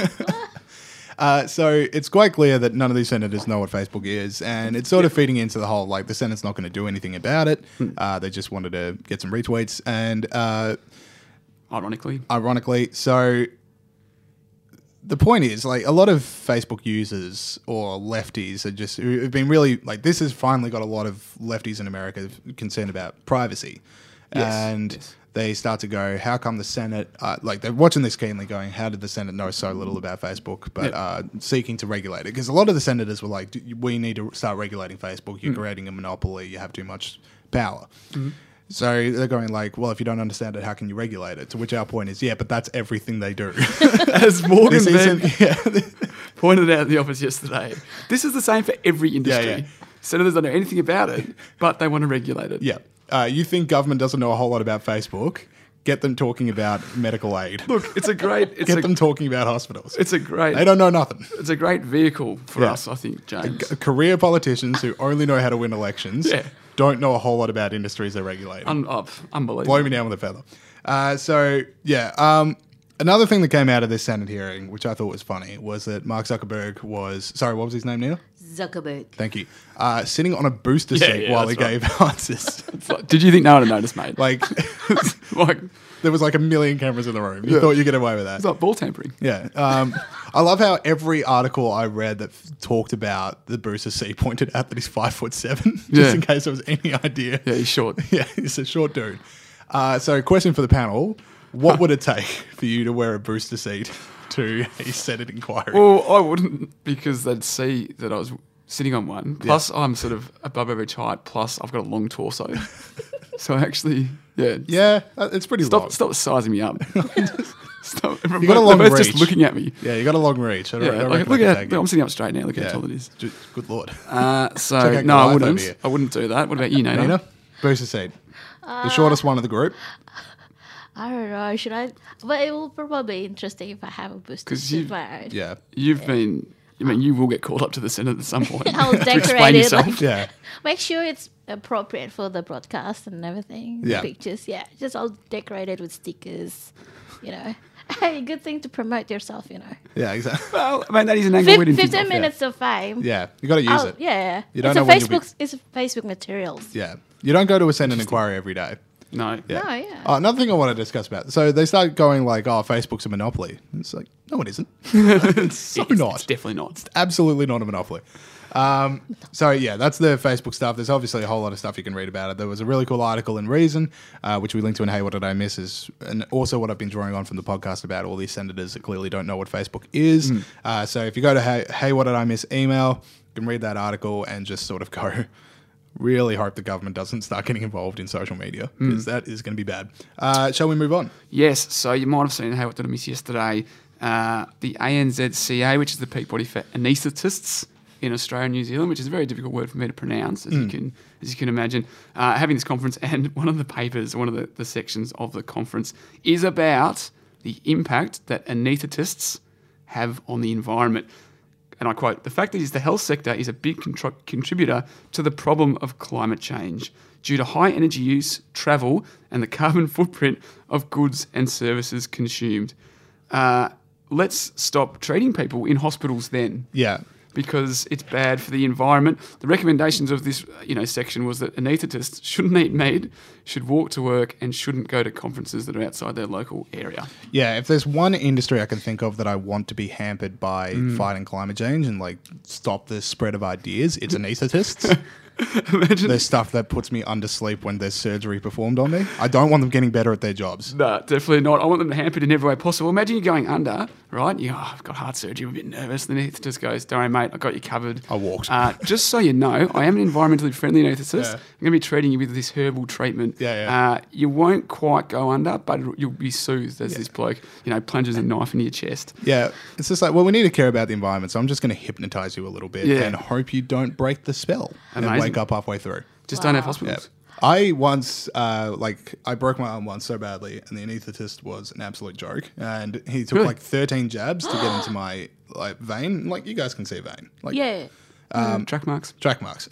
Uh, so it's quite clear that none of these senators know what Facebook is, and it's sort of feeding into the whole like the Senate's not going to do anything about it. Uh, they just wanted to get some retweets, and uh, Ironically. ironically, so the point is like a lot of Facebook users or lefties are just who have been really like this has finally got a lot of lefties in America concerned about privacy, Yes, and. yes. They start to go, how come the Senate, uh, like they're watching this keenly going, how did the Senate know so little about Facebook, but Yeah. uh, seeking to regulate it? Because a lot of the senators were like, "D- we need to start regulating Facebook. You're Mm. creating a monopoly. You have too much power. Mm-hmm. So they're going like, well, if you don't understand it, how can you regulate it? To which our point is, yeah, but that's everything they do. As Morgan This Van isn't- yeah. pointed out in the office yesterday, this is the same for every industry. yeah. Senators don't know anything about it, but they want to regulate it. yeah. Uh, you think government doesn't know a whole lot about Facebook? Get them talking about medical aid. Look, it's a great, it's Get a, them talking about hospitals. it's a great, They don't know nothing. it's a great vehicle for Yeah. us, I think, James. C- career politicians who only know how to win elections Yeah. don't know a whole lot about industries they're regulating. Un- oh, unbelievable. Blow me down with a feather. Uh, so, yeah. Um, another thing that came out of this Senate hearing, which I thought was funny, was that Mark Zuckerberg was... Sorry, what was his name now? Zuckerberg. Thank you. Uh, sitting on a booster Yeah, seat yeah, while he that's right. gave answers. It's like, did you think no one had noticed, mate? like, like, there was like a million cameras in the room. You Yeah. thought you'd get away with that. it's like ball tampering. Yeah. Um, I love how every article I read that f- talked about the booster seat pointed out that he's five foot seven, just Yeah. in case there was any idea. Yeah, he's short. Yeah, he's a short dude. Uh, so, question for the panel: what would it take for you to wear a booster seat to a Senate inquiry? Well, I wouldn't because they'd see that I was sitting on one. Plus, I'm sort of above average height. Plus, I've got a long torso. So actually, yeah. yeah, uh, it's pretty long. Stop, stop sizing me up. Stop. You got a long They're both just reach. looking at me. Yeah, you got a long reach. I don't, Yeah, I don't like, reckon look I can at take that. it. I'm sitting up straight now. Look Yeah. how tall it is. Ju- Good lord. Uh, Check so out no, I Goliath over wouldn't. here. I wouldn't do that. What about you, Nana? Nina, booster seat. The shortest one of the group. I don't know. Should I? But it will probably be interesting if I have a booster 'Cause seat you- of my own. Yeah. You've been. I mean, you will get called up to the Senate at some point. I'll to decorate explain it, yourself. like- Yeah. Make sure it's appropriate for the broadcast and everything. the Yeah. Pictures, yeah. Just all decorated with stickers. You know, hey, good thing to promote yourself. You know, Yeah, exactly. Well, I mean, that is an angle we Fif- didn't think fifteen of. minutes of fame. Yeah, you got to use I'll- it. Yeah, You don't it's know a when you'll be- Facebook. It's Facebook materials. Yeah. You don't go to a Senate inquiry every day. No. Yeah. No, yeah. Oh, another thing I want to discuss about. So they start going like, "Oh, Facebook's a monopoly." It's like, no, it isn't. It's so It's- not. It's definitely not. Absolutely not a monopoly. Um, so yeah, that's the Facebook stuff. There's obviously a whole lot of stuff you can read about it. There was a really cool article in Reason, uh, which we linked to in Hey, What Did I Miss? Is, and also what I've been drawing on from the podcast about all these senators that clearly don't know what Facebook is. Uh, so if you go to Hey, hey, What Did I Miss email, you can read that article and just sort of go, really hope the government doesn't start getting involved in social media because that is going to be bad. Uh, shall we move on? Yes. So you might have seen Hey, What Did I Miss yesterday? uh, the A N Z C A, which is the peak body for anaesthetists in Australia and New Zealand, which is a very difficult word for me to pronounce, as you can as you can imagine, uh, having this conference. And one of the papers, one of the, the sections of the conference is about the impact that anaesthetists have on the environment. And I quote, "The fact is the health sector is a big contr- contributor to the problem of climate change due to high energy use, travel, and the carbon footprint of goods and services consumed." Uh, let's stop treating people in hospitals then. Yeah. Because it's bad for the environment. The recommendations of this, you know, section was that anaesthetists shouldn't eat meat, should walk to work, and shouldn't go to conferences that are outside their local area. Yeah, if there's one industry I can think of that I want to be hampered by fighting climate change and like stop the spread of ideas, it's anaesthetists. Imagine. There's stuff that puts me under sleep when there's surgery performed on me. I don't want them getting better at their jobs. No, definitely not. I want them hampered in every way possible. Imagine you going under, right? You go, oh, I've got heart surgery, I'm a bit nervous. The anaesthetist goes, don't worry, mate, I got you covered. I walked. Uh, just so you know, I am an environmentally friendly anaesthetist. Yeah. I'm going to be treating you with this herbal treatment. Yeah, yeah. Uh, you won't quite go under, but it'll- you'll be soothed as this bloke, you know, plunges a knife into your chest. Yeah, it's just like, well, we need to care about the environment, so I'm just going to hypnotize you a little bit Yeah. and hope you don't break the spell and Amazing. wake up halfway through. Just don't have Wow. Yeah. hospitals. I once, uh, like, I broke my arm once so badly, and the anaesthetist was an absolute joke. And he took Really? like thirteen jabs to get into my like vein. Like, you guys can see a vein, like Yeah. Um, track marks. track marks.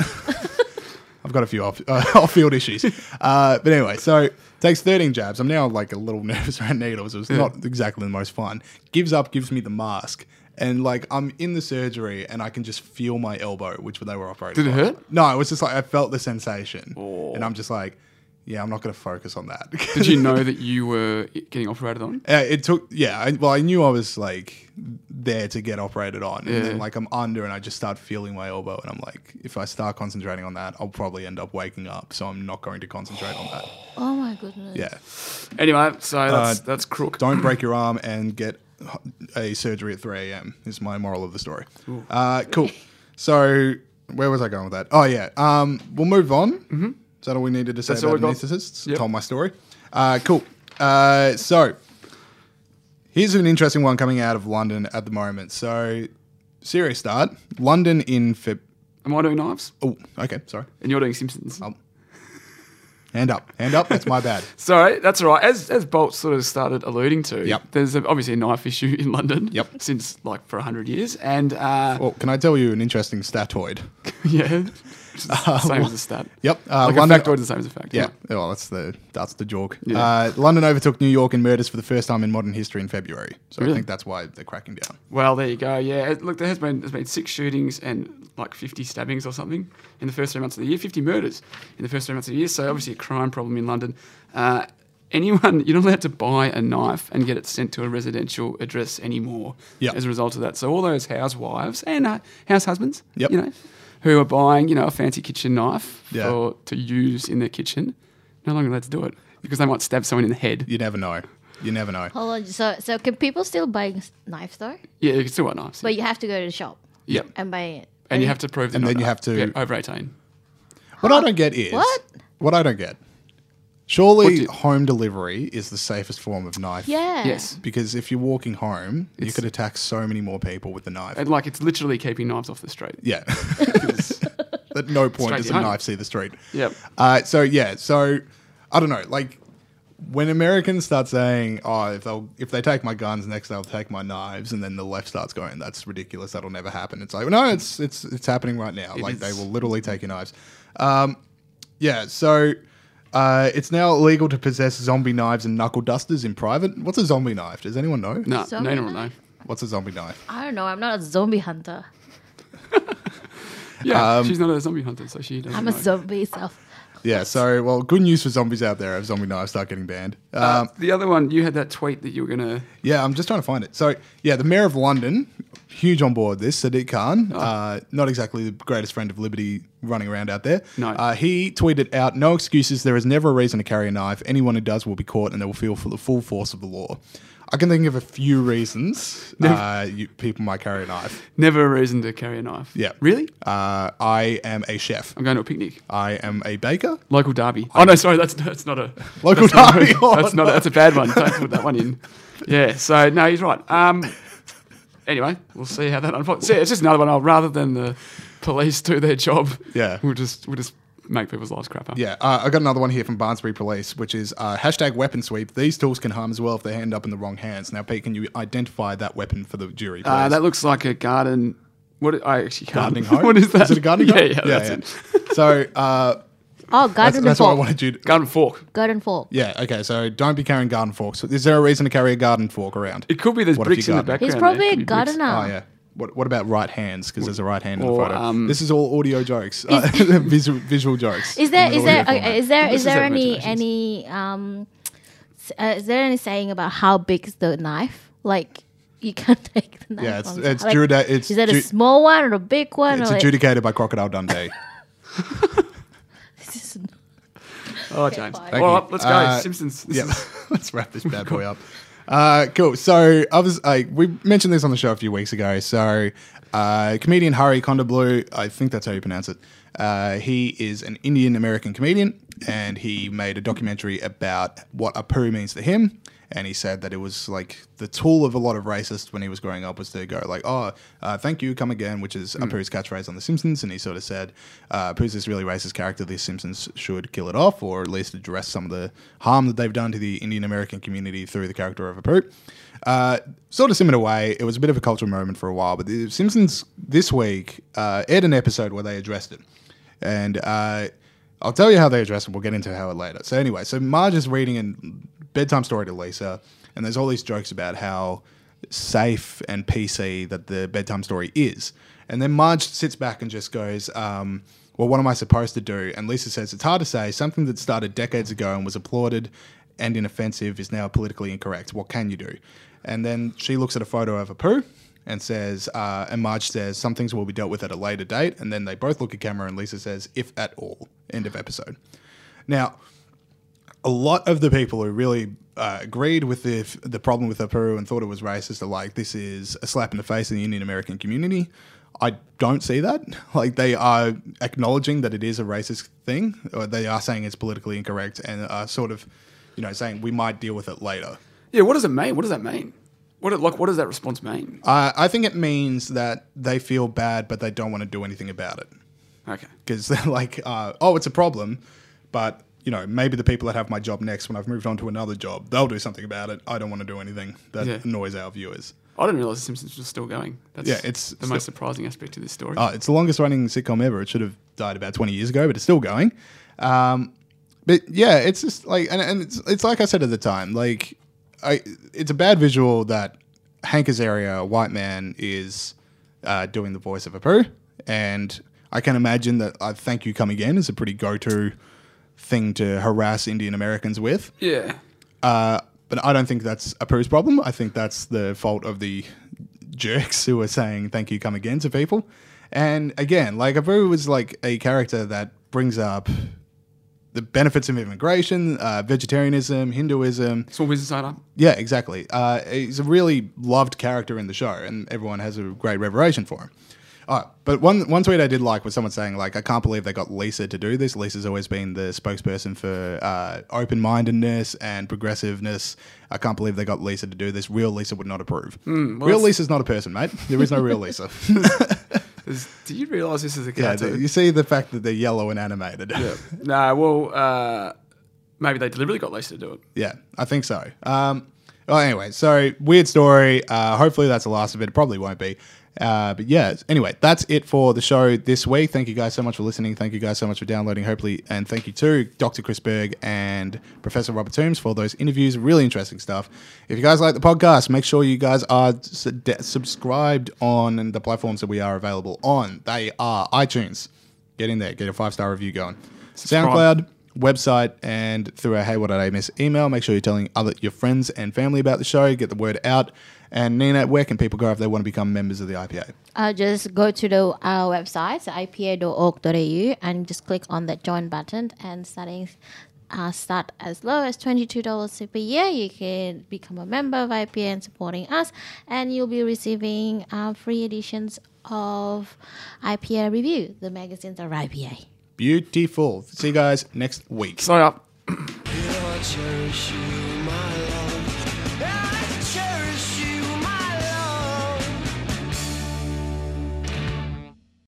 I've got a few off, uh, off-field issues, uh, but anyway, so takes thirteen jabs. I'm now like a little nervous around needles. It was Yeah. not exactly the most fun. Gives up, gives me the mask. And like I'm in the surgery and I can just feel my elbow, which they were operating. Did it on. hurt? No, it was just like I felt the sensation, Oh. and I'm just like, yeah, I'm not going to focus on that. Did you know that you were getting operated on? Uh, it took, yeah. I, well, I knew I was like there to get operated on, and Yeah. then like I'm under, and I just start feeling my elbow, and I'm like, if I start concentrating on that, I'll probably end up waking up. So I'm not going to concentrate on that. Oh my goodness. Yeah. Anyway, so that's, Uh, that's crook. Don't break your arm and get a surgery at three a.m. is my moral of the story. Uh, cool. So where was I going with that? Oh yeah. Um, we'll move on. Mm-hmm. Is that all we needed to say That's all about we got. anaesthetists? Yep. Told my story. Uh, cool. Uh, so here's an interesting one coming out of London at the moment. So serious start. London in Feb. Am I doing knives? Oh, okay. Sorry. And you're doing Simpsons? Um, Hand up. Hand up. That's my bad. Sorry, that's all right. As as Bolt sort of started alluding to, Yep. there's a, obviously a knife issue in London. Yep. Since like for a hundred years, and uh, Well, can I tell you an interesting statoid? yeah, which is the same as a stat. Yep. Uh, Like London- a factoid is the same as a fact. Yeah, well, that's the that's the joke. Yeah. Uh, London overtook New York in murders for the first time in modern history in February, so I Really? think that's why they're cracking down. Well, there you go. Yeah, it- look, there has been there's been six shootings and like fifty stabbings or something in the first three months of the year. fifty murders in the first three months of the year. So obviously a crime problem in London. Uh, anyone, you're not allowed to buy a knife and get it sent to a residential address anymore. Yep. As a result of that, so all those housewives and uh, house husbands, Yep. you know, who are buying you know a fancy kitchen knife Yeah. for to use in their kitchen, no longer allowed to do it because they might stab someone in the head. You never know. You never know. Hold on. So, so can people still buy s- knives though? Yeah, you can still buy knives. But you have to go to the shop Yep. and buy it. And you have to prove that And you're then not you have to- yeah, over eighteen. What I don't get is What? What I don't get. Surely What do you- home delivery is the safest form of knife. Yeah. Yes. Because if you're walking home, you It's- could attack so many more people with the knife. And like it's literally keeping knives off the street. yeah. Because- At no point Straight does a home. knife see the street. Yep. Uh, so yeah, so I don't know, like when Americans start saying, "Oh, if they'll if they take my guns, next they'll take my knives," and then the left starts going, "That's ridiculous. That'll never happen." It's like, no, it's it's it's happening right now. It like is. they will literally take your knives. Um, yeah, so. Uh, it's now illegal to possess zombie knives and knuckle dusters in private. What's a zombie knife? Does anyone know? No, Zombie no, no, no. knife? What's a zombie knife? I don't know. I'm not a zombie hunter. Yeah, Um, she's not a zombie hunter, so she doesn't I'm a know. zombie self. Yeah, so, well, good news for zombies out there if zombie knives start getting banned. Uh, Um, the other one, you had that tweet that you were going to... Yeah, I'm just trying to find it. So, yeah, the Mayor of London, huge on board this, Sadiq Khan, Oh. uh, not exactly the greatest friend of liberty running around out there. No. Uh, he tweeted out, "No excuses. There is never a reason to carry a knife. Anyone who does will be caught and they will feel for the full force of the law." I can think of a few reasons uh, you, people might carry a knife. Never a reason to carry a knife. Yeah. Really? Uh, I am a chef. I'm going to a picnic. I am a baker. Local derby. Oh, no, sorry, that's that's not a... Local that's not a- derby. Oh, that's, not a, that's a bad one. Don't put that one in. Yeah, so no, he's right. Um, anyway, we'll see how that unfolds. See, it's just another one. Oh, rather than the police do their job, Yeah. we'll just we'll just make people's lives crapper. Yeah, uh, I got another one here from Barnsbury Police, which is uh, hashtag weapon sweep. These tools can harm as well if they end up in the wrong hands. Now, Pete, can you identify that weapon for the jury, please? Uh, that looks like a garden. What I actually can't. gardening hoe? What is that? Is it a gardening Yeah, hoe? yeah, that's it. So uh, Oh, that's, garden that's what I fork. wanted you to... Garden fork. Garden fork. Yeah, okay, so don't be carrying garden forks. Is there a reason to carry a garden fork around? It could be there's What if bricks you in the garden? background. He's probably there. a Could be bricks. gardener. Oh, yeah. What What about right hands? Because there's a right hand in the Or, photo. um, this is all audio jokes, uh, visual, visual jokes. Is there in is an there audio okay, format. is there This is is there our any imaginations. any um s- uh, is there any saying about how big is the knife? Like you can take the knife. Yeah, it's from- it's like, juda- it's is that a ju- small one or a big one? it's or like- adjudicated by Crocodile Dundee. This is- Oh, James. fine. Thank All you. right, let's go. Uh, Simpsons. This Yeah, is- let's wrap this bad boy up. Uh, cool. So I was, I, we mentioned this on the show a few weeks ago. So uh, comedian Hari Kondabolu, I think that's how you pronounce it. Uh, he is an Indian American comedian, and he made a documentary about what a poo means to him. And he said that it was like the tool of a lot of racists when he was growing up was to go like, oh, uh, thank you, come again, which is Mm. Apu's catchphrase on The Simpsons. And he sort of said, uh, Apu's this really racist character. The Simpsons should kill it off, or at least address some of the harm that they've done to the Indian American community through the character of Apu. Uh, sort of similar way, it was a bit of a cultural moment for a while, but The Simpsons this week uh, aired an episode where they addressed it. And uh, I'll tell you how they address it. We'll get into how it later. So anyway, so Marge is reading a bedtime story to Lisa, and there's all these jokes about how safe and P C that the bedtime story is. And then Marge sits back and just goes, um, well, what am I supposed to do? And Lisa says, it's hard to say. Something that started decades ago and was applauded and inoffensive is now politically incorrect. What can you do? And then she looks at a photo of a poo and says, uh, and Marge says, some things will be dealt with at a later date. And then they both look at camera and Lisa says, if at all. End of episode. Now, a lot of the people who really uh, agreed with the the problem with Apu and thought it was racist are like, this is a slap in the face in the Indian American community. I don't see that. Like, they are acknowledging that it is a racist thing, or they are saying it's politically incorrect, and are sort of, you know, saying we might deal with it later. Yeah, what does it mean? What does that mean? What like what does that response mean? Uh, I think it means that they feel bad, but they don't want to do anything about it. Okay. Because they're like, uh, oh, it's a problem, but, you know, maybe the people that have my job next when I've moved on to another job, they'll do something about it. I don't want to do anything that Yeah. annoys our viewers. I didn't realise The Simpsons was still going. That's Yeah, it's the still- most surprising aspect of this story. Uh, it's the longest running sitcom ever. It should have died about twenty years ago, but it's still going. Um, but yeah, it's just like, and, and it's, it's like I said at the time, like, I, it's a bad visual that Hank Azaria, a white man, is uh, doing the voice of Apu. And I can imagine that I Thank You Come Again is a pretty go-to thing to harass Indian Americans with. yeah. Uh, but I don't think that's Apu's problem. I think that's the fault of the jerks who are saying thank you, come again to people. And again, like, Apu was like a character that brings up the benefits of immigration, uh, vegetarianism, Hinduism. Small business owner. Yeah, exactly. Uh, he's a really loved character in the show, and everyone has a great reverberation for him. All right, but one one tweet I did like was someone saying, like, I can't believe they got Lisa to do this. Lisa's always been the spokesperson for uh, open-mindedness and progressiveness. I can't believe they got Lisa to do this. Real Lisa would not approve. well, real that's- Lisa's not a person, mate. There is no real Lisa. Is- Do you realise this is a yeah, cartoon? you see the fact that they're yellow and animated. Yeah. No, well, uh, maybe they deliberately got Lisa to do it. Yeah, I think so. Um, well, anyway, so weird story. Uh, hopefully that's the last of it. It probably won't be. Uh, but yeah, anyway, that's it for the show this week. Thank you guys so much for listening. Thank you guys so much for downloading, hopefully. And thank you to Doctor Chris Berg and Professor Robert Toombs for those interviews. Really interesting stuff. If you guys like the podcast, make sure you guys are su- de- subscribed on the platforms that we are available on. They are iTunes. Get in there. Get a five-star review going. SoundCloud, website, and through our Hey What Did I Miss email. Make sure you're telling other your friends and family about the show. Get the word out. And Nina, where can people go if they want to become members of the I P A? Uh, just go to the our website, I P A dot org dot A U, and just click on that join button. And starting uh, start as low as twenty-two dollars per year, you can become a member of I P A and supporting us, and you'll be receiving uh, free editions of I P A Review, the magazines of I P A. Beautiful. See you guys next week. Sign up. You know I cherish you.